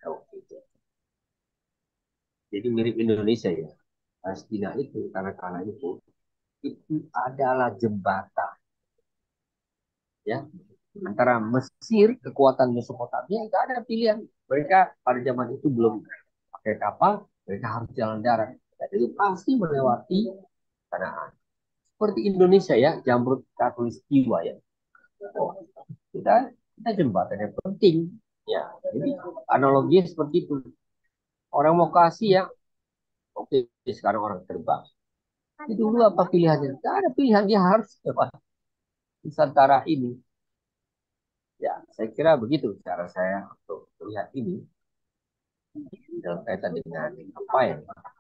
Jadi mirip Indonesia ya. Palestina itu, tanah-tanah itu, itu adalah jembatan ya antara Mesir, kekuatan Mesopotamia, nggak ada pilihan. Mereka pada zaman itu belum pakai kapal, mereka harus jalan darat. Dan itu pasti melewati Kanaan. Seperti Indonesia ya, jamrut Katulistiwa ya. Oh, kita kita jembatan yang penting ya. Jadi analoginya seperti itu. Orang mau kasih ya, oke sekarang orang terbang. Itu dulu apa pilihannya? Tidak ada pilihan, dia harus lewat Nusantara ini. Ya, saya kira begitu cara saya untuk melihat ini dalam kaitan dengan apa yang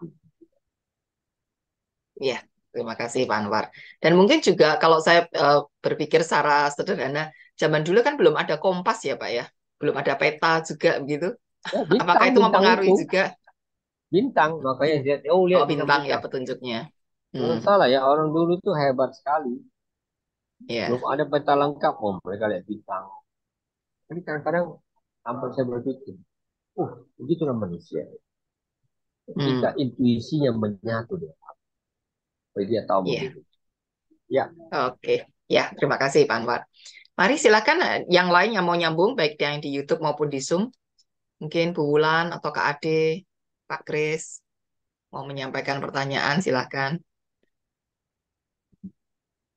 Ya, terima kasih Pak Anwar. Dan mungkin juga kalau saya uh, berpikir secara sederhana, zaman dulu kan belum ada kompas ya Pak ya, belum ada peta juga begitu. ya, Apakah bintang itu bintang mempengaruhi itu juga? bintang makanya Bin- lihat oh lihat oh, dengan bintang ya bintang. petunjuknya. Jangan Hmm, salah ya, orang dulu tuh hebat sekali. ya, Belum ada peta lengkap, oh mereka lihat bintang. Tapi kadang-kadang sampai saya berpikir, uh begitulah manusia. Ketika hmm, intuisinya menyatu dengan apa, dia tahu ya, memilih. Ya, oke, ya, terima kasih Pak Anwar. Mari silakan eh, yang lain yang mau nyambung, baik yang di YouTube maupun di Zoom. Mungkin Bu Wulan atau Kak Ade, Pak Kris, mau menyampaikan pertanyaan, silakan.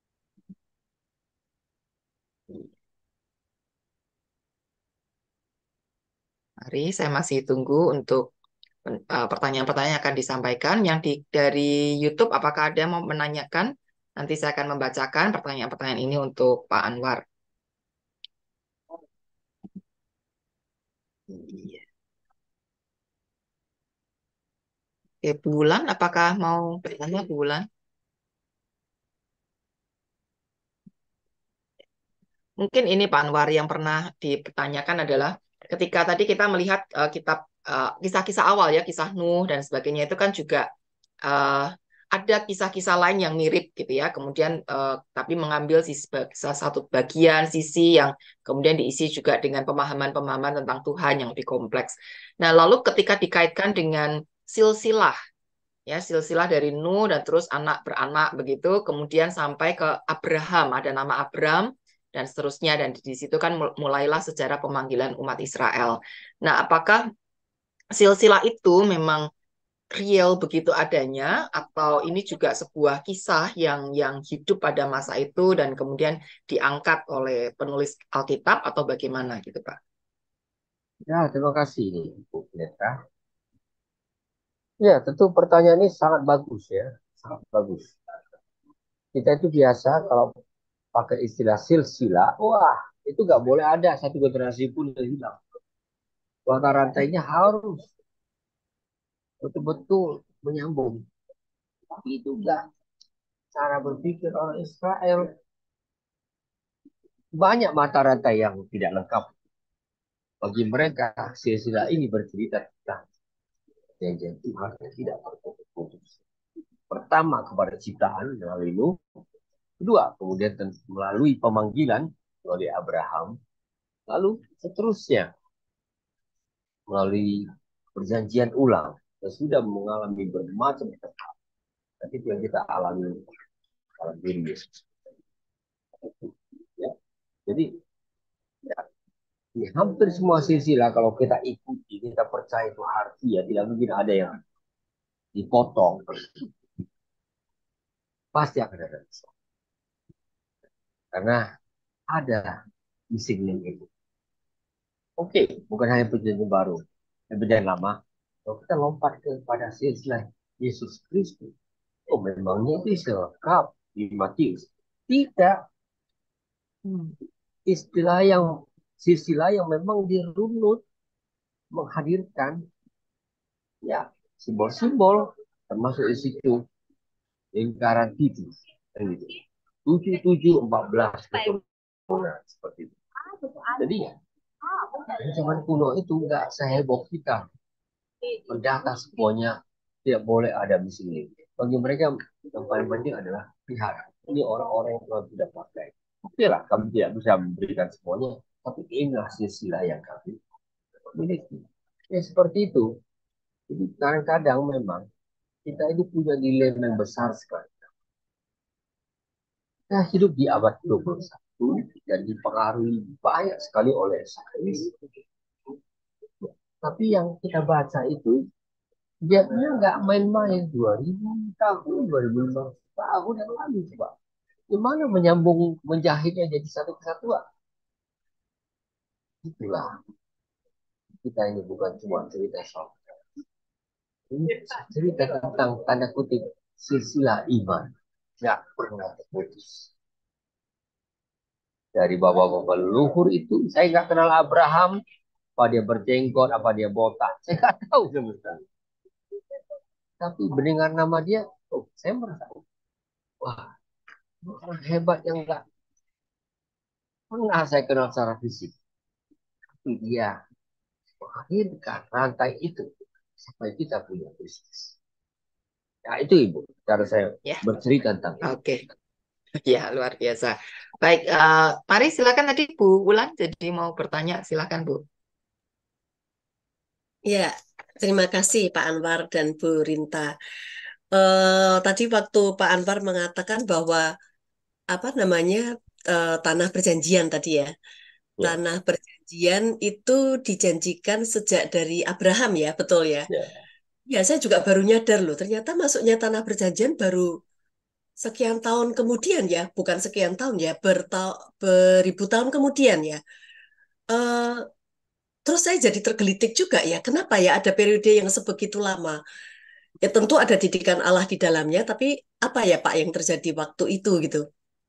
Mari, saya masih tunggu untuk uh, pertanyaan-pertanyaan yang akan disampaikan. Yang di, dari YouTube, apakah ada yang mau menanyakan? Nanti saya akan membacakan pertanyaan-pertanyaan ini untuk Pak Anwar. Iya. Oke, Bu Wulan, apakah mau bertanya, Bu Wulan? Mungkin ini Pak Anwar yang pernah dipertanyakan adalah ketika tadi kita melihat uh, kitab uh, kisah-kisah awal ya, kisah Nuh dan sebagainya itu kan juga uh, ada kisah-kisah lain yang mirip gitu ya. Kemudian uh, tapi mengambil sisi, salah satu bagian sisi yang kemudian diisi juga dengan pemahaman-pemahaman tentang Tuhan yang lebih kompleks. Nah, lalu ketika dikaitkan dengan silsilah ya, silsilah dari Nuh dan terus anak beranak begitu, kemudian sampai ke Abraham, ada nama Abram dan seterusnya, dan di situ kan mulailah sejarah pemanggilan umat Israel. Nah, apakah silsilah itu memang real begitu adanya, atau ini juga sebuah kisah yang yang hidup pada masa itu dan kemudian diangkat oleh penulis Alkitab, atau bagaimana gitu, Pak? Ya, terima kasih Bu Neta. Ya, tentu pertanyaan ini sangat bagus ya, sangat bagus. Kita itu biasa kalau pakai istilah silsilah, wah itu nggak boleh ada satu generasi pun yang hilang. Mata rantainya harus betul-betul menyambung. Tapi itu enggak cara berpikir orang Israel. Banyak mata rantai yang tidak lengkap. Bagi mereka, silsilah ini bercerita tentang janjian Tuhan yang tidak terputus. Pertama kepada ciptaan melalui Nuh. Kedua, kemudian melalui pemanggilan melalui Abraham. Lalu seterusnya melalui perjanjian ulang. Dan sudah mengalami bermacam hal. Dan itu yang kita alami dalam diri Yesus. Ya. Jadi ya, di hampir semua silsilah kalau kita ikuti, kita percaya itu harfiah, tidak mungkin ada yang dipotong. Pasti akan ada. Karena ada missing link itu. Oke, bukan hanya perjanjian baru, perjanjian lama. Kalau kita lompat kepada silsilah Yesus Kristus, oh memangnya itu selengkap di Matius. Tidak. Istilah yang silsilah yang memang dirunut menghadirkan ya simbol-simbol termasuk di situ lingkaran tujuh gitu. tujuh tujuh empat belas seperti itu. Jadi zaman kuno itu nggak seheboh kita mendata semuanya, tidak boleh ada missing link. Bagi mereka yang paling penting adalah pihak ini orang-orang yang telah tidak pakai. Oke lah, kami tidak bisa memberikan semuanya, tapi inilah silsilah yang kami miliki. Ya seperti itu. Jadi kadang-kadang memang kita ini punya dilema yang besar sekali. Kita hidup di abad dua puluh satu dan dipengaruhi banyak sekali oleh sains. Tapi yang kita baca itu dia nggak main-main dua ribu tahun, dua ribu lima ratus tahun yang lalu coba. Gimana menyambung menjahitnya jadi satu kesatuan? Itulah kita ini bukan cuma cerita soal ini cerita tentang tanda kutip silsilah iman nggak pernah terputus. Dari bapak-bapak leluhur itu saya nggak kenal Abraham, apa dia berjenggot, apa dia botak, saya nggak tahu sebenarnya. Tapi mendengar nama dia, oh saya merasa, wah orang hebat yang nggak pernah saya kenal secara fisik. Tapi dia mengakhirkan rantai itu sampai kita punya bisnis. Nah itu Ibu, cara saya Ya, bercerita tentang itu. oke. Ya, luar biasa. Baik, uh, mari silakan tadi Bu Wulan, jadi mau bertanya, silakan Bu. Ya, terima kasih Pak Anwar dan Bu Rinta. Eh, tadi waktu Pak Anwar mengatakan bahwa apa namanya eh, tanah perjanjian tadi ya, Ya, tanah perjanjian itu dijanjikan sejak dari Abraham ya, betul ya? ya, Ya, saya juga baru nyadar loh, ternyata masuknya tanah perjanjian baru sekian tahun kemudian ya, bukan sekian tahun ya, bertau beribu tahun kemudian ya. Eh, terus saya jadi tergelitik juga ya, kenapa ya ada periode yang sebegitu lama? Ya tentu ada didikan Allah di dalamnya, tapi apa ya Pak yang terjadi waktu itu gitu?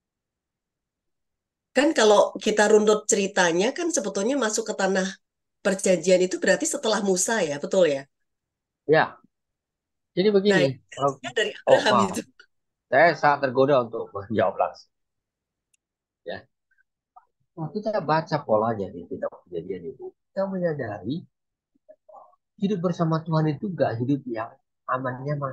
Kan kalau kita runut ceritanya kan sebetulnya masuk ke tanah perjanjian itu berarti setelah Musa ya, betul ya? Ya, jadi Nah, begini. Kalau, itu dari oh, Abraham maaf. itu. Saya sangat tergoda untuk menjawab langsung. Ya. Nah, kita baca polanya di kitab Kejadian itu. Kita menyadari hidup bersama Tuhan itu gak hidup yang aman nyaman.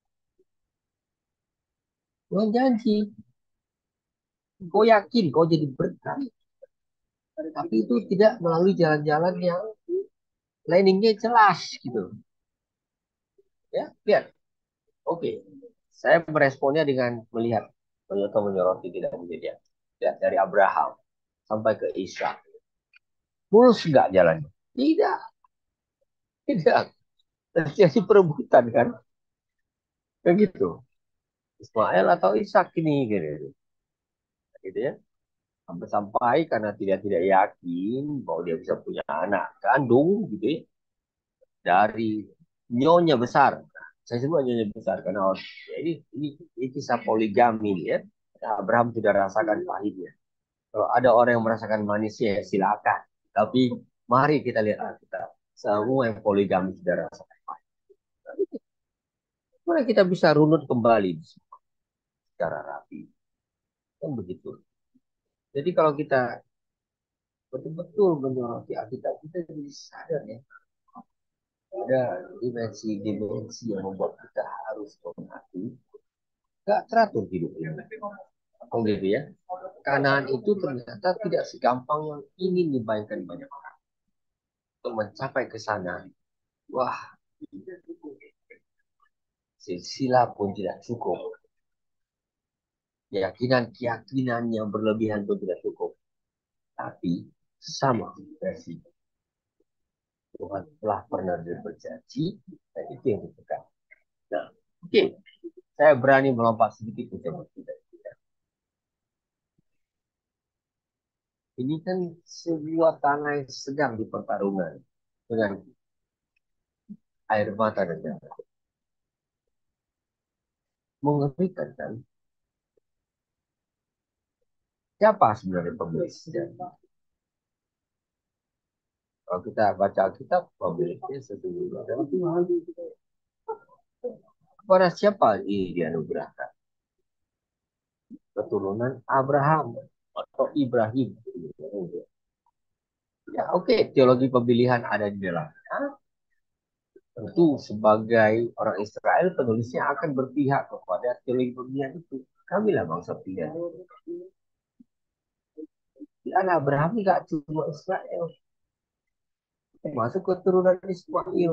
Tuhan janji, kau yakin kau jadi berkat. Tapi itu tidak melalui jalan-jalan yang planningnya jelas gitu. Ya, lihat. Oke, saya meresponnya dengan melihat Toyota menyoroti tidak kejadian. Ya, dari Abraham sampai ke Ishak. Mulus nggak jalannya? Tidak, tidak. Terjadi perebutan kan? Kayak gitu. Ismail atau Ishak ini gitu, gitu ya. Sampai-sampai karena tidak tidak yakin bahwa dia bisa punya anak kandung gitu ya dari nyonya besar. Saya sebut nyonya besar karena ya ini, ini ini kisah poligami ya. Abraham sudah rasakan pahitnya. Kalau ada orang yang merasakan manisnya ya silakan. Tapi mari kita lihat Alkitab. Semua yang poligami sudah rasakan pahit. Mari kita bisa runut kembali secara rapi. Kan begitu. Jadi kalau kita betul-betul menyoroti Alkitab, kita jadi sadar ya. Ada dimensi-dimensi yang membuat kita harus menghati. Gak teratur hidupnya. Oh gitu ya. Kanaan itu ternyata tidak segampang yang ingin dibayangkan banyak orang. Untuk mencapai ke sana, wah, silsilah pun tidak cukup. Keyakinan-keyakinan yang berlebihan pun tidak cukup. Tapi sama versi Tuhan telah pernah berjanji dan itu yang dipegang. Nah, oke, okay. Saya berani melompat sedikit ke zaman kita. Ini kan sebuah tanah yang sedang di pertarungan dengan air mata dan darah. Mengerikan kan? Siapa sebenarnya pemilik sejarah? Kalau kita baca kitab, pemiliknya sesungguhnya adalah Tuhan. Kepada siapa ini dianugerahkan? Keturunan Abraham atau Ibrahim. Ya oke, okay. Teologi pemilihan ada di dalamnya. Tentu sebagai orang Israel penulisnya akan berpihak kepada teologi pemilihan itu. Kamilah bangsa pilihan. Anak Abraham nggak cuma Israel, masuk keturunan Ismail.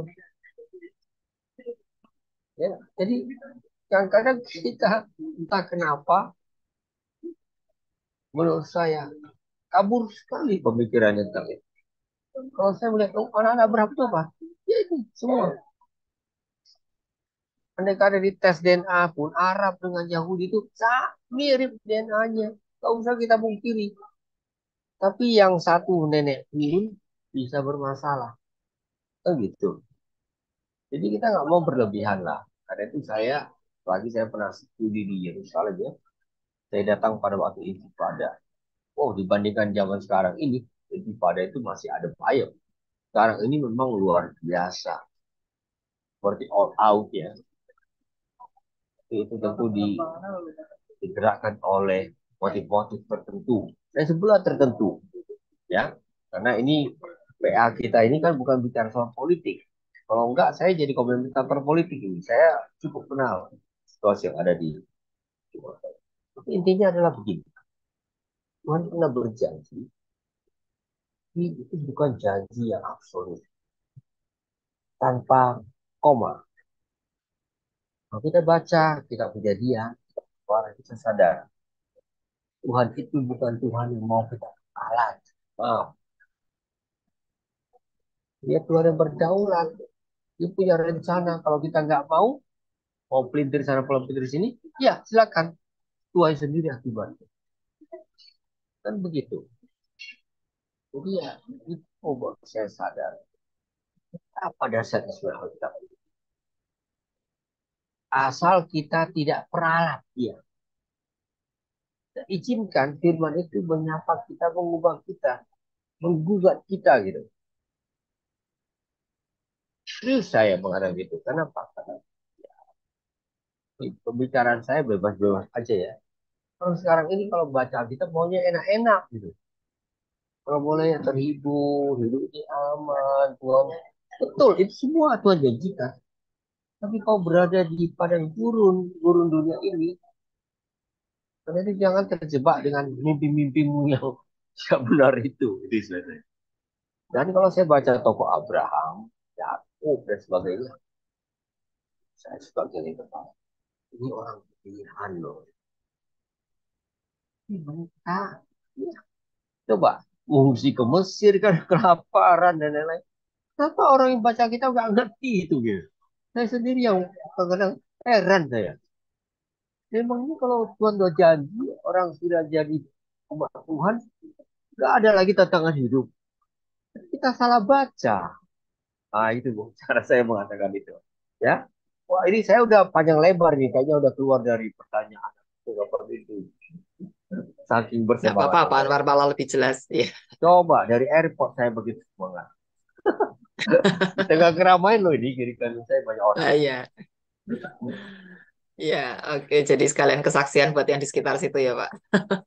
Ya, jadi kadang-kadang kita entah kenapa, menurut saya kabur sekali pemikirannya tentang itu. Kalau saya melihat oh, anak-anak Abraham itu apa? Ya itu semua. Andai ada di tes D N A pun Arab dengan Yahudi itu sangat mirip D N A-nya. Gak usah kita pungkiri. Tapi yang satu nenek turun bisa bermasalah. Kan gitu. Jadi kita nggak mau berlebihan lah. Karena itu saya, lagi saya pernah studi di Yerusalem ya. Saya datang pada waktu Intifada. Oh, dibandingkan zaman sekarang ini, Intifada itu masih ada payung. Sekarang ini memang luar biasa. Seperti all out ya. Itu tentu di, digerakkan oleh motif-motif tertentu. Dan sebelah tertentu. Ya, karena ini P A kita ini kan bukan bicara soal politik. Kalau enggak, saya jadi komentator politik ini. Saya cukup kenal situasi yang ada di Tapi intinya adalah begini. Tuhan pernah berjanji. Itu bukan janji yang absolut. Tanpa koma. Kalau kita baca, kita kejadian, kita sadar. Tuhan itu bukan Tuhan yang mau kita alat. Maaf. Dia Tuhan yang berdaulat. Dia punya rencana. Kalau kita nggak mau, mau pelintir sana, pelintir sini, ya silakan. Tuhan sendiri akibatnya. Kan begitu. Jadi ya, itu baru saya sadar apa dasar Islam Alkitab. Asal kita tidak peralat dia. Izinkan firman itu menyapa kita, mengubah kita, menggugat kita gitu. Terus saya mengatakan gitu. Kenapa? Karena pembicaraan saya bebas-bebas aja ya. Kalau sekarang ini kalau baca kita maunya enak-enak gitu. Kalau boleh terhibur, hidup ini aman, Tuhan. Betul, itu semua Tuhan janjikan. Tapi kau berada di padang gurun, gurun dunia ini, karena itu jangan terjebak dengan mimpi-mimpimu yang tidak benar itu. Itu istilahnya. Dan kalau saya baca tokoh Abraham, Yakub dan sebagainya, saya sebagai kepala. Ini orang pilihan loh. Ini mereka ya, coba mengungsi ke Mesir kan kelaparan dan lain-lain. Kenapa orang yang baca kita nggak ngerti itu gitu? Saya sendiri yang kadang-kadang heran saya. Memangnya kalau Tuhan udah janji orang sudah jadi umat Tuhan, nggak ada lagi tantangan hidup. Kita salah baca. Ah itu Bu, cara saya mengatakan itu. Ya, wah ini saya udah panjang lebar nih, kayaknya udah keluar dari pertanyaan itu itu. Saking Nggak apa-apa, bersemangatnya Pak saya. Anwar malah lebih jelas. Ya. Coba dari airport saya begitu semangat. Di tengah keramaian loh ini, kiri kanan saya banyak orang. Ah, ya. Ya, oke. Jadi sekalian kesaksian buat yang di sekitar situ ya, Pak.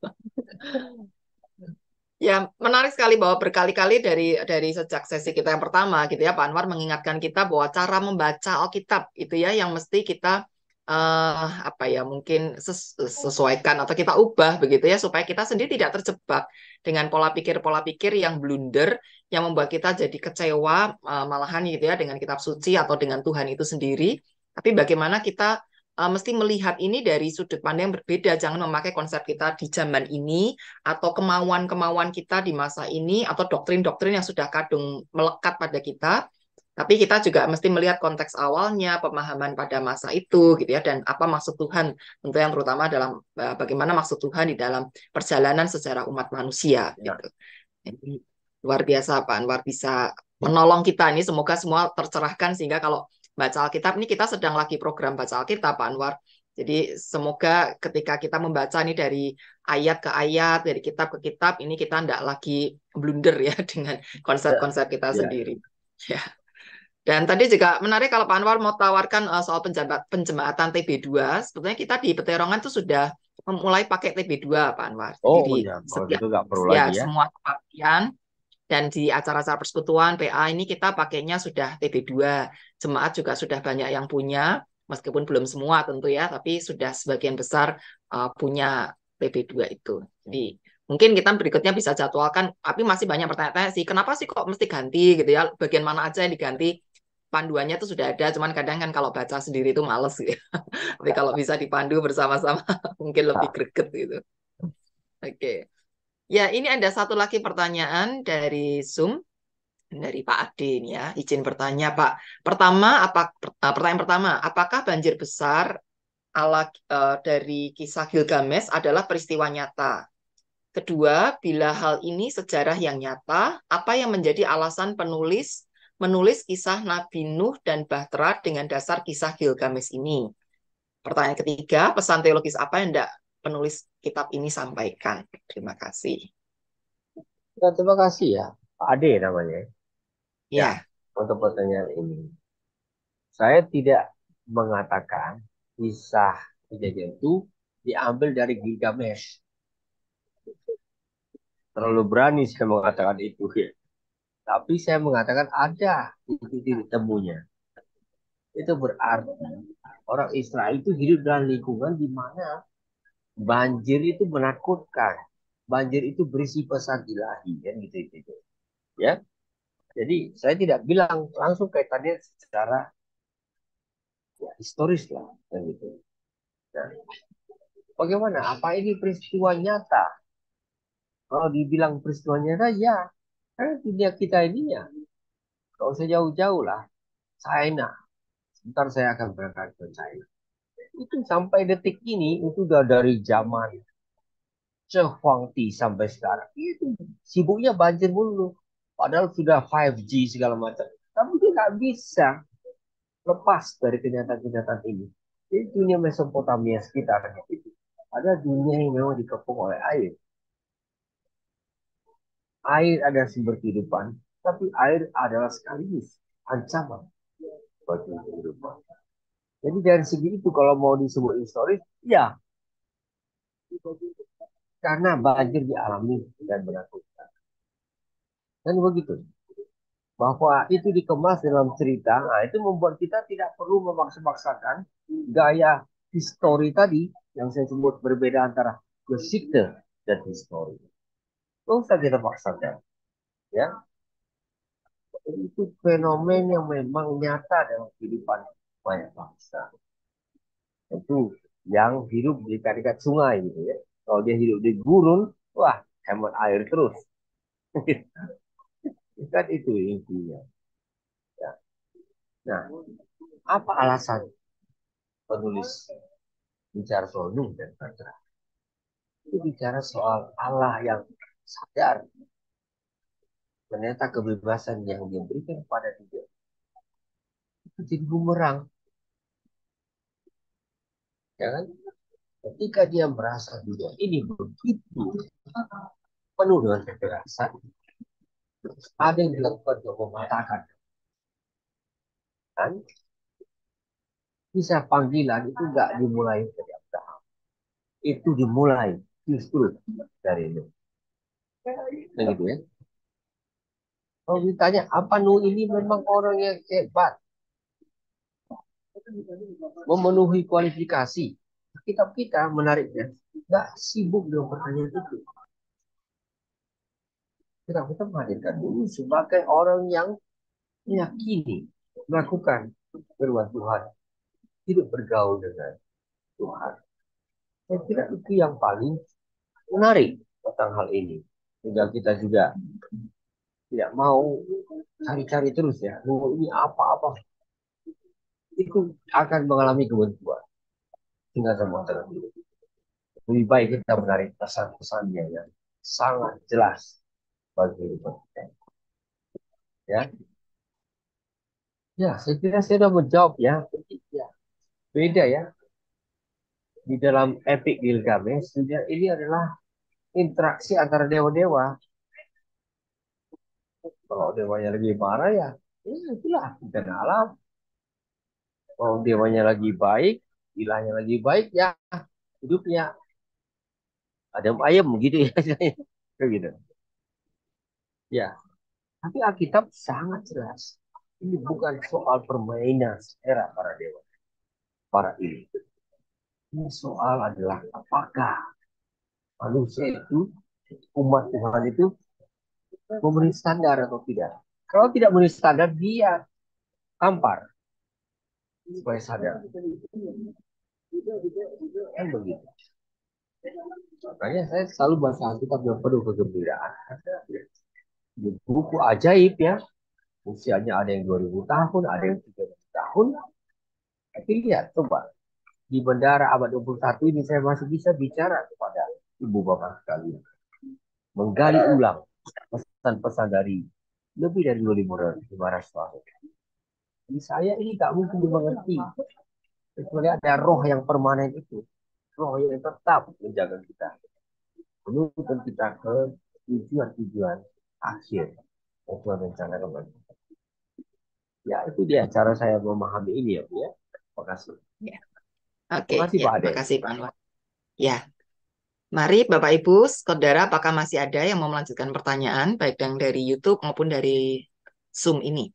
Ya, menarik sekali bahwa berkali-kali dari dari sejak sesi kita yang pertama gitu ya, Pak Anwar mengingatkan kita bahwa cara membaca Alkitab itu ya yang mesti kita eh, apa ya mungkin ses- sesuaikan atau kita ubah begitu ya supaya kita sendiri tidak terjebak dengan pola pikir-pola pikir yang blunder yang membuat kita jadi kecewa eh, malahan gitu ya dengan kitab suci atau dengan Tuhan itu sendiri. Tapi bagaimana kita eh, mesti melihat ini dari sudut pandang yang berbeda, jangan memakai konsep kita di zaman ini atau kemauan-kemauan kita di masa ini atau doktrin-doktrin yang sudah kadung melekat pada kita, tapi kita juga mesti melihat konteks awalnya, pemahaman pada masa itu gitu ya dan apa maksud Tuhan, tentu yang terutama dalam eh, bagaimana maksud Tuhan di dalam perjalanan sejarah umat manusia Ya, gitu. Ini luar biasa Pak Anwar bisa menolong kita ini semoga semua tercerahkan sehingga kalau baca Alkitab ini kita sedang lagi program baca Alkitab Pak Anwar. Jadi semoga ketika kita membaca ini dari ayat ke ayat, dari kitab ke kitab, ini kita tidak lagi blunder ya dengan ya, konsep-konsep kita ya, sendiri. Ya. Dan tadi juga menarik kalau Pak Anwar mau tawarkan uh, soal penjabat, penjemaatan T B dua. Sebetulnya kita di Peterongan itu sudah memulai pakai T B dua, Pak Anwar. Jadi oh di ya, kalau setiap gitu nggak perlu lagi ya ya. semua kebaktian dan di acara-acara persekutuan P A ini kita pakainya sudah T B dua. Jemaat juga sudah banyak yang punya, meskipun belum semua tentu ya, tapi sudah sebagian besar uh, punya T B dua itu. Jadi mungkin kita berikutnya bisa jadwalkan, tapi masih banyak pertanyaan sih, kenapa sih kok mesti ganti gitu ya, bagian mana aja yang diganti, panduannya itu sudah ada, cuman kadang kan kalau baca sendiri itu males gitu. Tapi kalau bisa dipandu bersama-sama mungkin lebih Nah, greget gitu. Oke. Ya, ini ada satu lagi pertanyaan dari Zoom dari Pak Ade ini ya. Izin bertanya, Pak. Pertama, apa eh, pertanyaan pertama, apakah banjir besar ala eh, dari kisah Gilgamesh adalah peristiwa nyata? Kedua, bila hal ini sejarah yang nyata, apa yang menjadi alasan penulis menulis kisah Nabi Nuh dan Bahtera dengan dasar kisah Gilgamesh ini? Pertanyaan ketiga, pesan teologis apa yang hendak penulis kitab ini sampaikan? Terima kasih. ya, terima kasih ya, Pak Ade namanya. Ya, Ya, untuk pertanyaan ini, saya tidak mengatakan kisah kejadian itu diambil dari Gilgamesh. Terlalu berani saya mengatakan itu ya. Tapi saya mengatakan ada titik temunya. Itu berarti orang Israel itu hidup dalam lingkungan di mana banjir itu menakutkan. Banjir itu berisi pesan ilahi kan gitu, gitu. Ya. Jadi saya tidak bilang langsung kaitannya secara ya, historis lah kan gitu. Nah, bagaimana? Apa ini peristiwa nyata? Kalau dibilang peristiwa nyata, ya. Karena dunia kita ini ya, kalau usah jauh-jauh lah. China. Sebentar saya akan berangkat ke China. Itu sampai detik ini, itu udah dari zaman Cehuangti sampai sekarang itu sibuknya banjir mulu. Padahal sudah lima G segala macam. Tapi dia nggak bisa lepas dari kenyataan-kenyataan ini. Jadi dunia Mesopotamia sekitarnya itu ada dunia yang memang dikepung oleh air. Air adalah sumber kehidupan, tapi air adalah sekaligus ancaman bagi kehidupan. Jadi dari segi itu kalau mau disebut historis, ya karena banjir dialami dan menakutkan. Dan begitu. Bahwa itu dikemas dalam cerita, nah itu membuat kita tidak perlu memaksa-maksakan gaya histori tadi yang saya sebut berbeda antara Geschichte dan histori. Tidak usah kita paksakan, ya. Itu fenomen yang memang nyata dalam kehidupan banyak bangsa. Itu yang hidup di dekat-dekat sungai gitu ya. Kalau dia hidup di gurun, wah hemat air terus. Kan itu intinya. Ya. Nah, apa alasan penulis bicara soal Nuh dan Batra? Itu bicara soal Allah yang sadar ternyata kebebasan yang dia berikan pada dia itu jadi bumerang, ya kan? Ketika dia merasa dunia ini begitu penuh dengan kekerasan, ada yang dilakukan untuk mematahkan, kan? Bisa panggilan itu nggak dimulai dari Abraham, itu dimulai justru dari Nuh. Nah gitu ya. Kalau ditanya apa Nuh ini memang orang yang hebat, memenuhi kualifikasi, kitab kita menariknya nggak sibuk dengan pertanyaan itu. Kita kita menghadirkan dulu sebagai orang yang meyakini melakukan firman Tuhan, hidup bergaul dengan Tuhan. Saya kira itu yang paling menarik tentang hal ini. Sehingga kita juga tidak mau cari-cari terus ya. Oh, ini apa-apa. Itu akan mengalami kebuntuan. Hingga semua terhenti. Lebih baik kita menarik pesan-pesannya yang sangat jelas bagi kehidupan kita. Ya, ya, saya kira saya sudah menjawab ya. Ya. Beda ya. Di dalam Epic Gilgamesh, ini adalah interaksi antara dewa-dewa. Kalau dewanya lagi marah ya, ya itulah bencana alam. Kalau dewanya lagi baik, ilahnya lagi baik ya hidupnya adem ayem gitu ya. Kayak gitu. Ya, tapi Alkitab sangat jelas. Ini bukan soal permainan era para dewa, para ini. Ini soal adalah apakah manusia itu, umat Tuhan itu memenuhi standar atau tidak. Kalau tidak memenuhi standar, dia tampar supaya sadar. Kan begitu. Makanya saya selalu baca Alkitab yang penuh kegembiraan. Di buku ajaib ya, usianya ada yang dua ribu tahun, ada yang tiga ribu tahun. Tapi lihat, coba. Di bendara abad dua puluh satu ini saya masih bisa bicara kepada ibu bapak sekalian. Menggali ulang pesan-pesan dari lebih dari dua ribu lima ratus tahun. Jadi saya ini tak mungkin dimengerti. Kecuali ada roh yang permanen itu. Roh yang tetap menjaga kita. Menuntun kita ke tujuan-tujuan akhir. Yang Tuhan rencanakan bagi kita. Ya, itu dia cara saya memahami ini ya, Bu ya. Terima kasih. Ya. Oke, Terima kasih ya, Pak Ade. terima kasih Pak Anwar. Ya, mari Bapak Ibu, Saudara, apakah masih ada yang mau melanjutkan pertanyaan, baik yang dari YouTube maupun dari Zoom ini?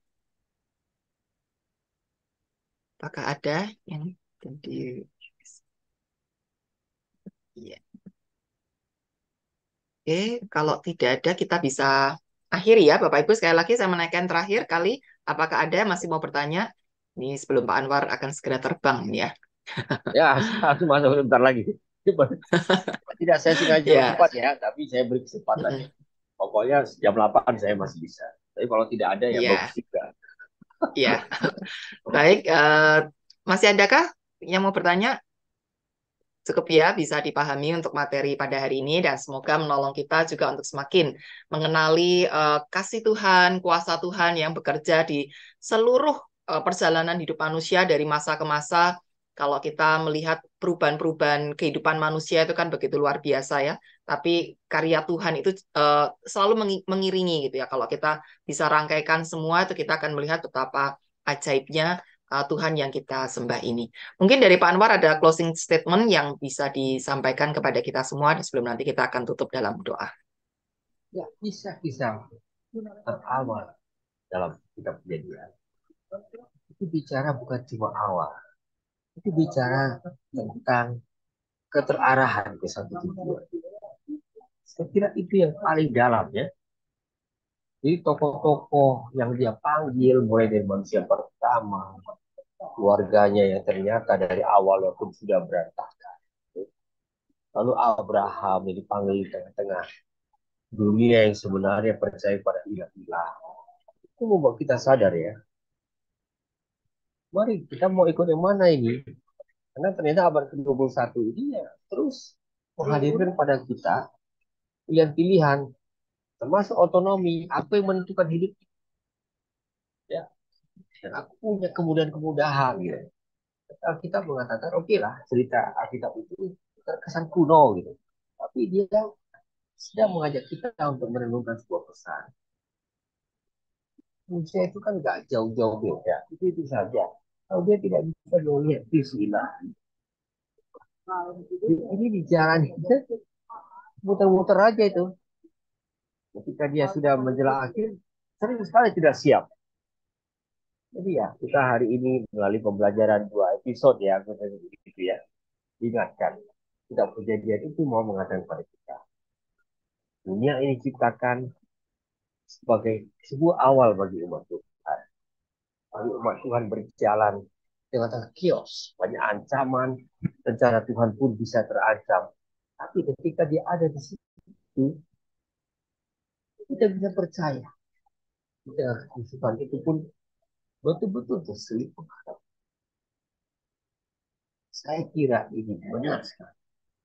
Apakah ada yang di... Ya. Oke, kalau tidak ada kita bisa akhiri ya Bapak Ibu. Sekali lagi saya menaikkan terakhir kali, apakah ada yang masih mau bertanya? Ini sebelum Pak Anwar akan segera terbang ya. Ya, harus masuk sebentar lagi. Tidak saya sengaja Ya. cepat ya, tapi saya beri kesempatan. Pokoknya jam delapan saya masih bisa. Tapi kalau tidak ada ya Ya, bagus juga. ya. Baik, eh, masih adakah yang mau bertanya? cukup ya bisa dipahami untuk materi pada hari ini dan semoga menolong kita juga untuk semakin mengenali uh, kasih Tuhan, kuasa Tuhan yang bekerja di seluruh uh, perjalanan hidup manusia dari masa ke masa. Kalau kita melihat perubahan-perubahan kehidupan manusia itu kan begitu luar biasa ya. Tapi karya Tuhan itu uh, selalu mengiringi gitu ya. Kalau kita bisa rangkaikan semua itu kita akan melihat betapa ajaibnya uh, Tuhan yang kita sembah ini. Mungkin dari Pak Anwar ada closing statement yang bisa disampaikan kepada kita semua dan sebelum nanti kita akan tutup dalam doa. Ya, kisah-kisah awal dalam kitab Kejadian itu bicara bukan cuma awal, itu bicara tentang keterarahan ke satu tujuan. Saya kira itu yang paling dalam ya. Jadi tokoh-tokoh yang dia panggil mulai dari manusia pertama, keluarganya yang ternyata dari awalnya pun sudah berantakan. Lalu Abraham yang dipanggil di tengah-tengah dunia yang sebenarnya percaya pada ilah-ilah. Itu membuat kita sadar ya. Mari kita mau ikut yang mana ini? Karena ternyata abad ke dua puluh satu ini ya terus menghadirkan pada kita pilihan-pilihan termasuk otonomi, apa yang menentukan hidup ya. Dan aku punya kemudahan-kemudahan gitu. Kita mengatakan oke okay lah cerita Alkitab itu terkesan kuno gitu. Tapi dia sedang mengajak kita untuk merenungkan sebuah pesan. Manusia itu kan nggak jauh-jauh beda. Itu itu saja. Kalau dia tidak bisa melihat visi ilahi, ini di jalan muter-muter aja itu. Ketika dia sudah menjelang akhir, sering sekali tidak siap. Jadi ya, kita hari ini melalui pembelajaran dua episode ya, gitu ya, ingatkan, kita Perjanjian itu mau mengatakan pada kita, dunia ini diciptakan sebagai sebuah awal bagi umat Tuhan. Bagi umat Tuhan berjalan dengan chaos, banyak ancaman, rencana Tuhan pun bisa terancam. Tapi ketika dia ada di situ, kita bisa percaya. Dengan kehidupan itu pun betul-betul terselip. Saya kira ini benar sekali.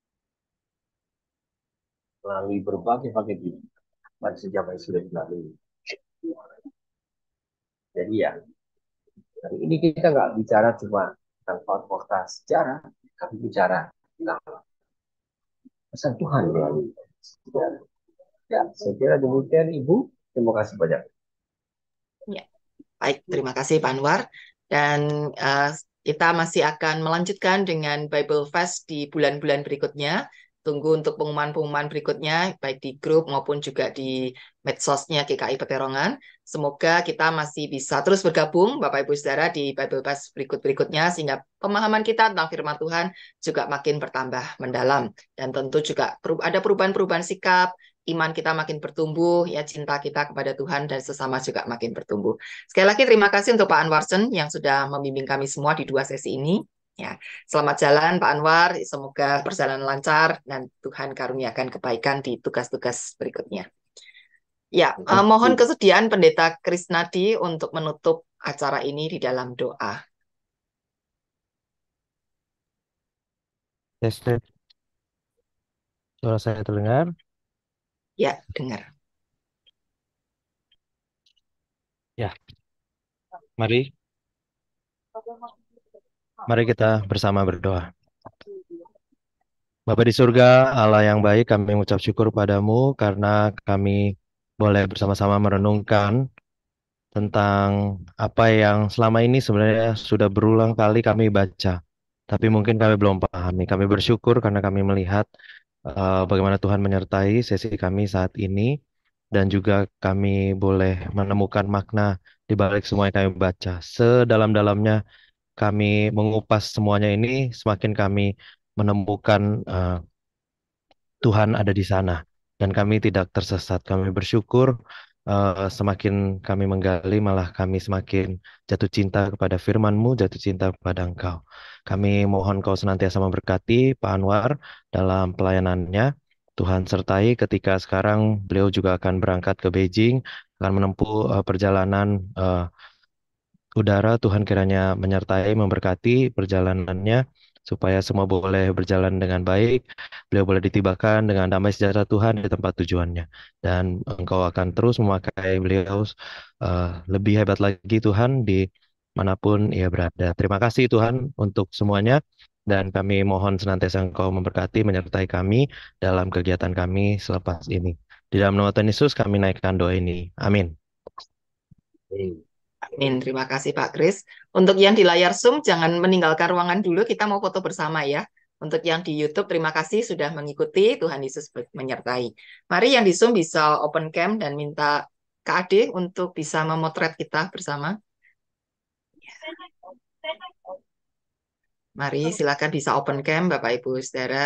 Melalui berbagai-bagai bidang pada sejarah yang sudah dilalui. Jadi ya, hari ini kita nggak bicara cuma tentang fakta sejarah, tapi bicara tentang pesan Tuhan melalui sejarah. Ya, saya kira demikian Ibu. Terima kasih banyak. Ya, baik, terima kasih Pak Anwar. Dan uh, kita masih akan melanjutkan dengan Bible Fest di bulan-bulan berikutnya. Tunggu untuk pengumuman-pengumuman berikutnya, baik di grup maupun juga di medsosnya G K I Peterongan. Semoga kita masih bisa terus bergabung, Bapak Ibu Saudara, di Bible Fest berikut-berikutnya, sehingga pemahaman kita tentang firman Tuhan juga makin bertambah mendalam. Dan tentu juga ada perubahan-perubahan sikap, iman kita makin bertumbuh, ya cinta kita kepada Tuhan dan sesama juga makin bertumbuh. Sekali lagi terima kasih untuk Pak Anwarson yang sudah membimbing kami semua di dua sesi ini. Ya, selamat jalan Pak Anwar, semoga perjalanan lancar dan Tuhan karuniakan kebaikan di tugas-tugas berikutnya. Ya, uh, mohon kesediaan Pendeta Krisnadi untuk menutup acara ini di dalam doa. Yes, suara saya terdengar? Ya, dengar. Ya, mari. Mari kita bersama berdoa. Bapa di surga, Allah yang baik, kami mengucap syukur padamu karena kami boleh bersama-sama merenungkan tentang apa yang selama ini sebenarnya sudah berulang kali kami baca. Tapi mungkin kami belum pahami. Kami bersyukur karena kami melihat uh, bagaimana Tuhan menyertai sesi kami saat ini. Dan juga kami boleh menemukan makna di balik semua yang kami baca. Sedalam-dalamnya kami mengupas semuanya ini, semakin kami menemukan uh, Tuhan ada di sana dan kami tidak tersesat. Kami bersyukur uh, semakin kami menggali, malah kami semakin jatuh cinta kepada firman-Mu, jatuh cinta kepada Engkau. Kami mohon Kau senantiasa memberkati Pak Anwar dalam pelayanannya. Tuhan sertai ketika sekarang beliau juga akan berangkat ke Beijing, akan menempuh uh, perjalanan uh, udara. Tuhan kiranya menyertai, memberkati perjalanannya, supaya semua boleh berjalan dengan baik, beliau boleh ditibakan dengan damai sejahtera Tuhan di tempat tujuannya. Dan Engkau akan terus memakai beliau uh, lebih hebat lagi Tuhan di manapun ia berada. Terima kasih Tuhan untuk semuanya. Dan kami mohon senantiasa Engkau memberkati, menyertai kami dalam kegiatan kami selepas ini. Di dalam nama Tuhan Yesus kami naikkan doa ini. Amin. Amin. Terima kasih Pak Kris. Untuk yang di layar Zoom, jangan meninggalkan ruangan dulu. Kita mau foto bersama ya. Untuk yang di YouTube, terima kasih sudah mengikuti. Tuhan Yesus menyertai. Mari yang di Zoom bisa open cam dan minta Kak Ade untuk bisa memotret kita bersama. Mari silakan bisa open cam Bapak Ibu Saudara.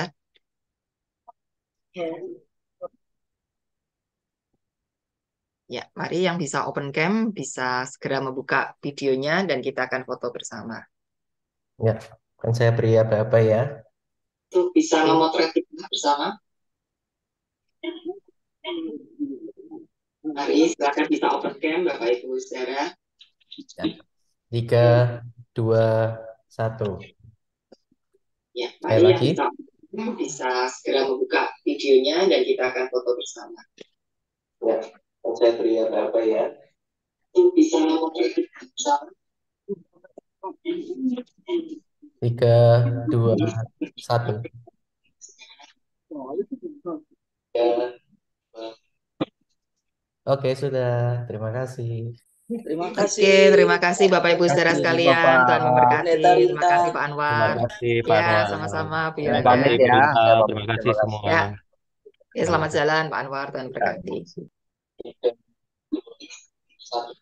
Ya, mari yang bisa open cam bisa segera membuka videonya dan kita akan foto bersama. Ya, kan saya beri apa-apa ya. Untuk bisa memotret kita bersama. Mari silakan bisa open cam Bapak Ibu Saudara. Ya. Tiga, dua, satu. Ya, mari yang bisa, bisa segera membuka videonya dan kita akan foto bersama. Ya, kan saya beri apa-apa ya. Untuk bisa memotret kita bersama. Tiga, dua, satu. Oke, sudah. Terima kasih. Terima kasih. Oke, terima kasih Bapak Ibu Saudara sekalian. Tuhan memberkati. Terima kasih Pak Anwar. Terima kasih Pak Ya, Anwar. sama-sama Bu Saya Yolanda. pamit ya. Saya pamit. Terima kasih semua. Ya. Ya, selamat jalan Pak Anwar. Tuhan memberkati.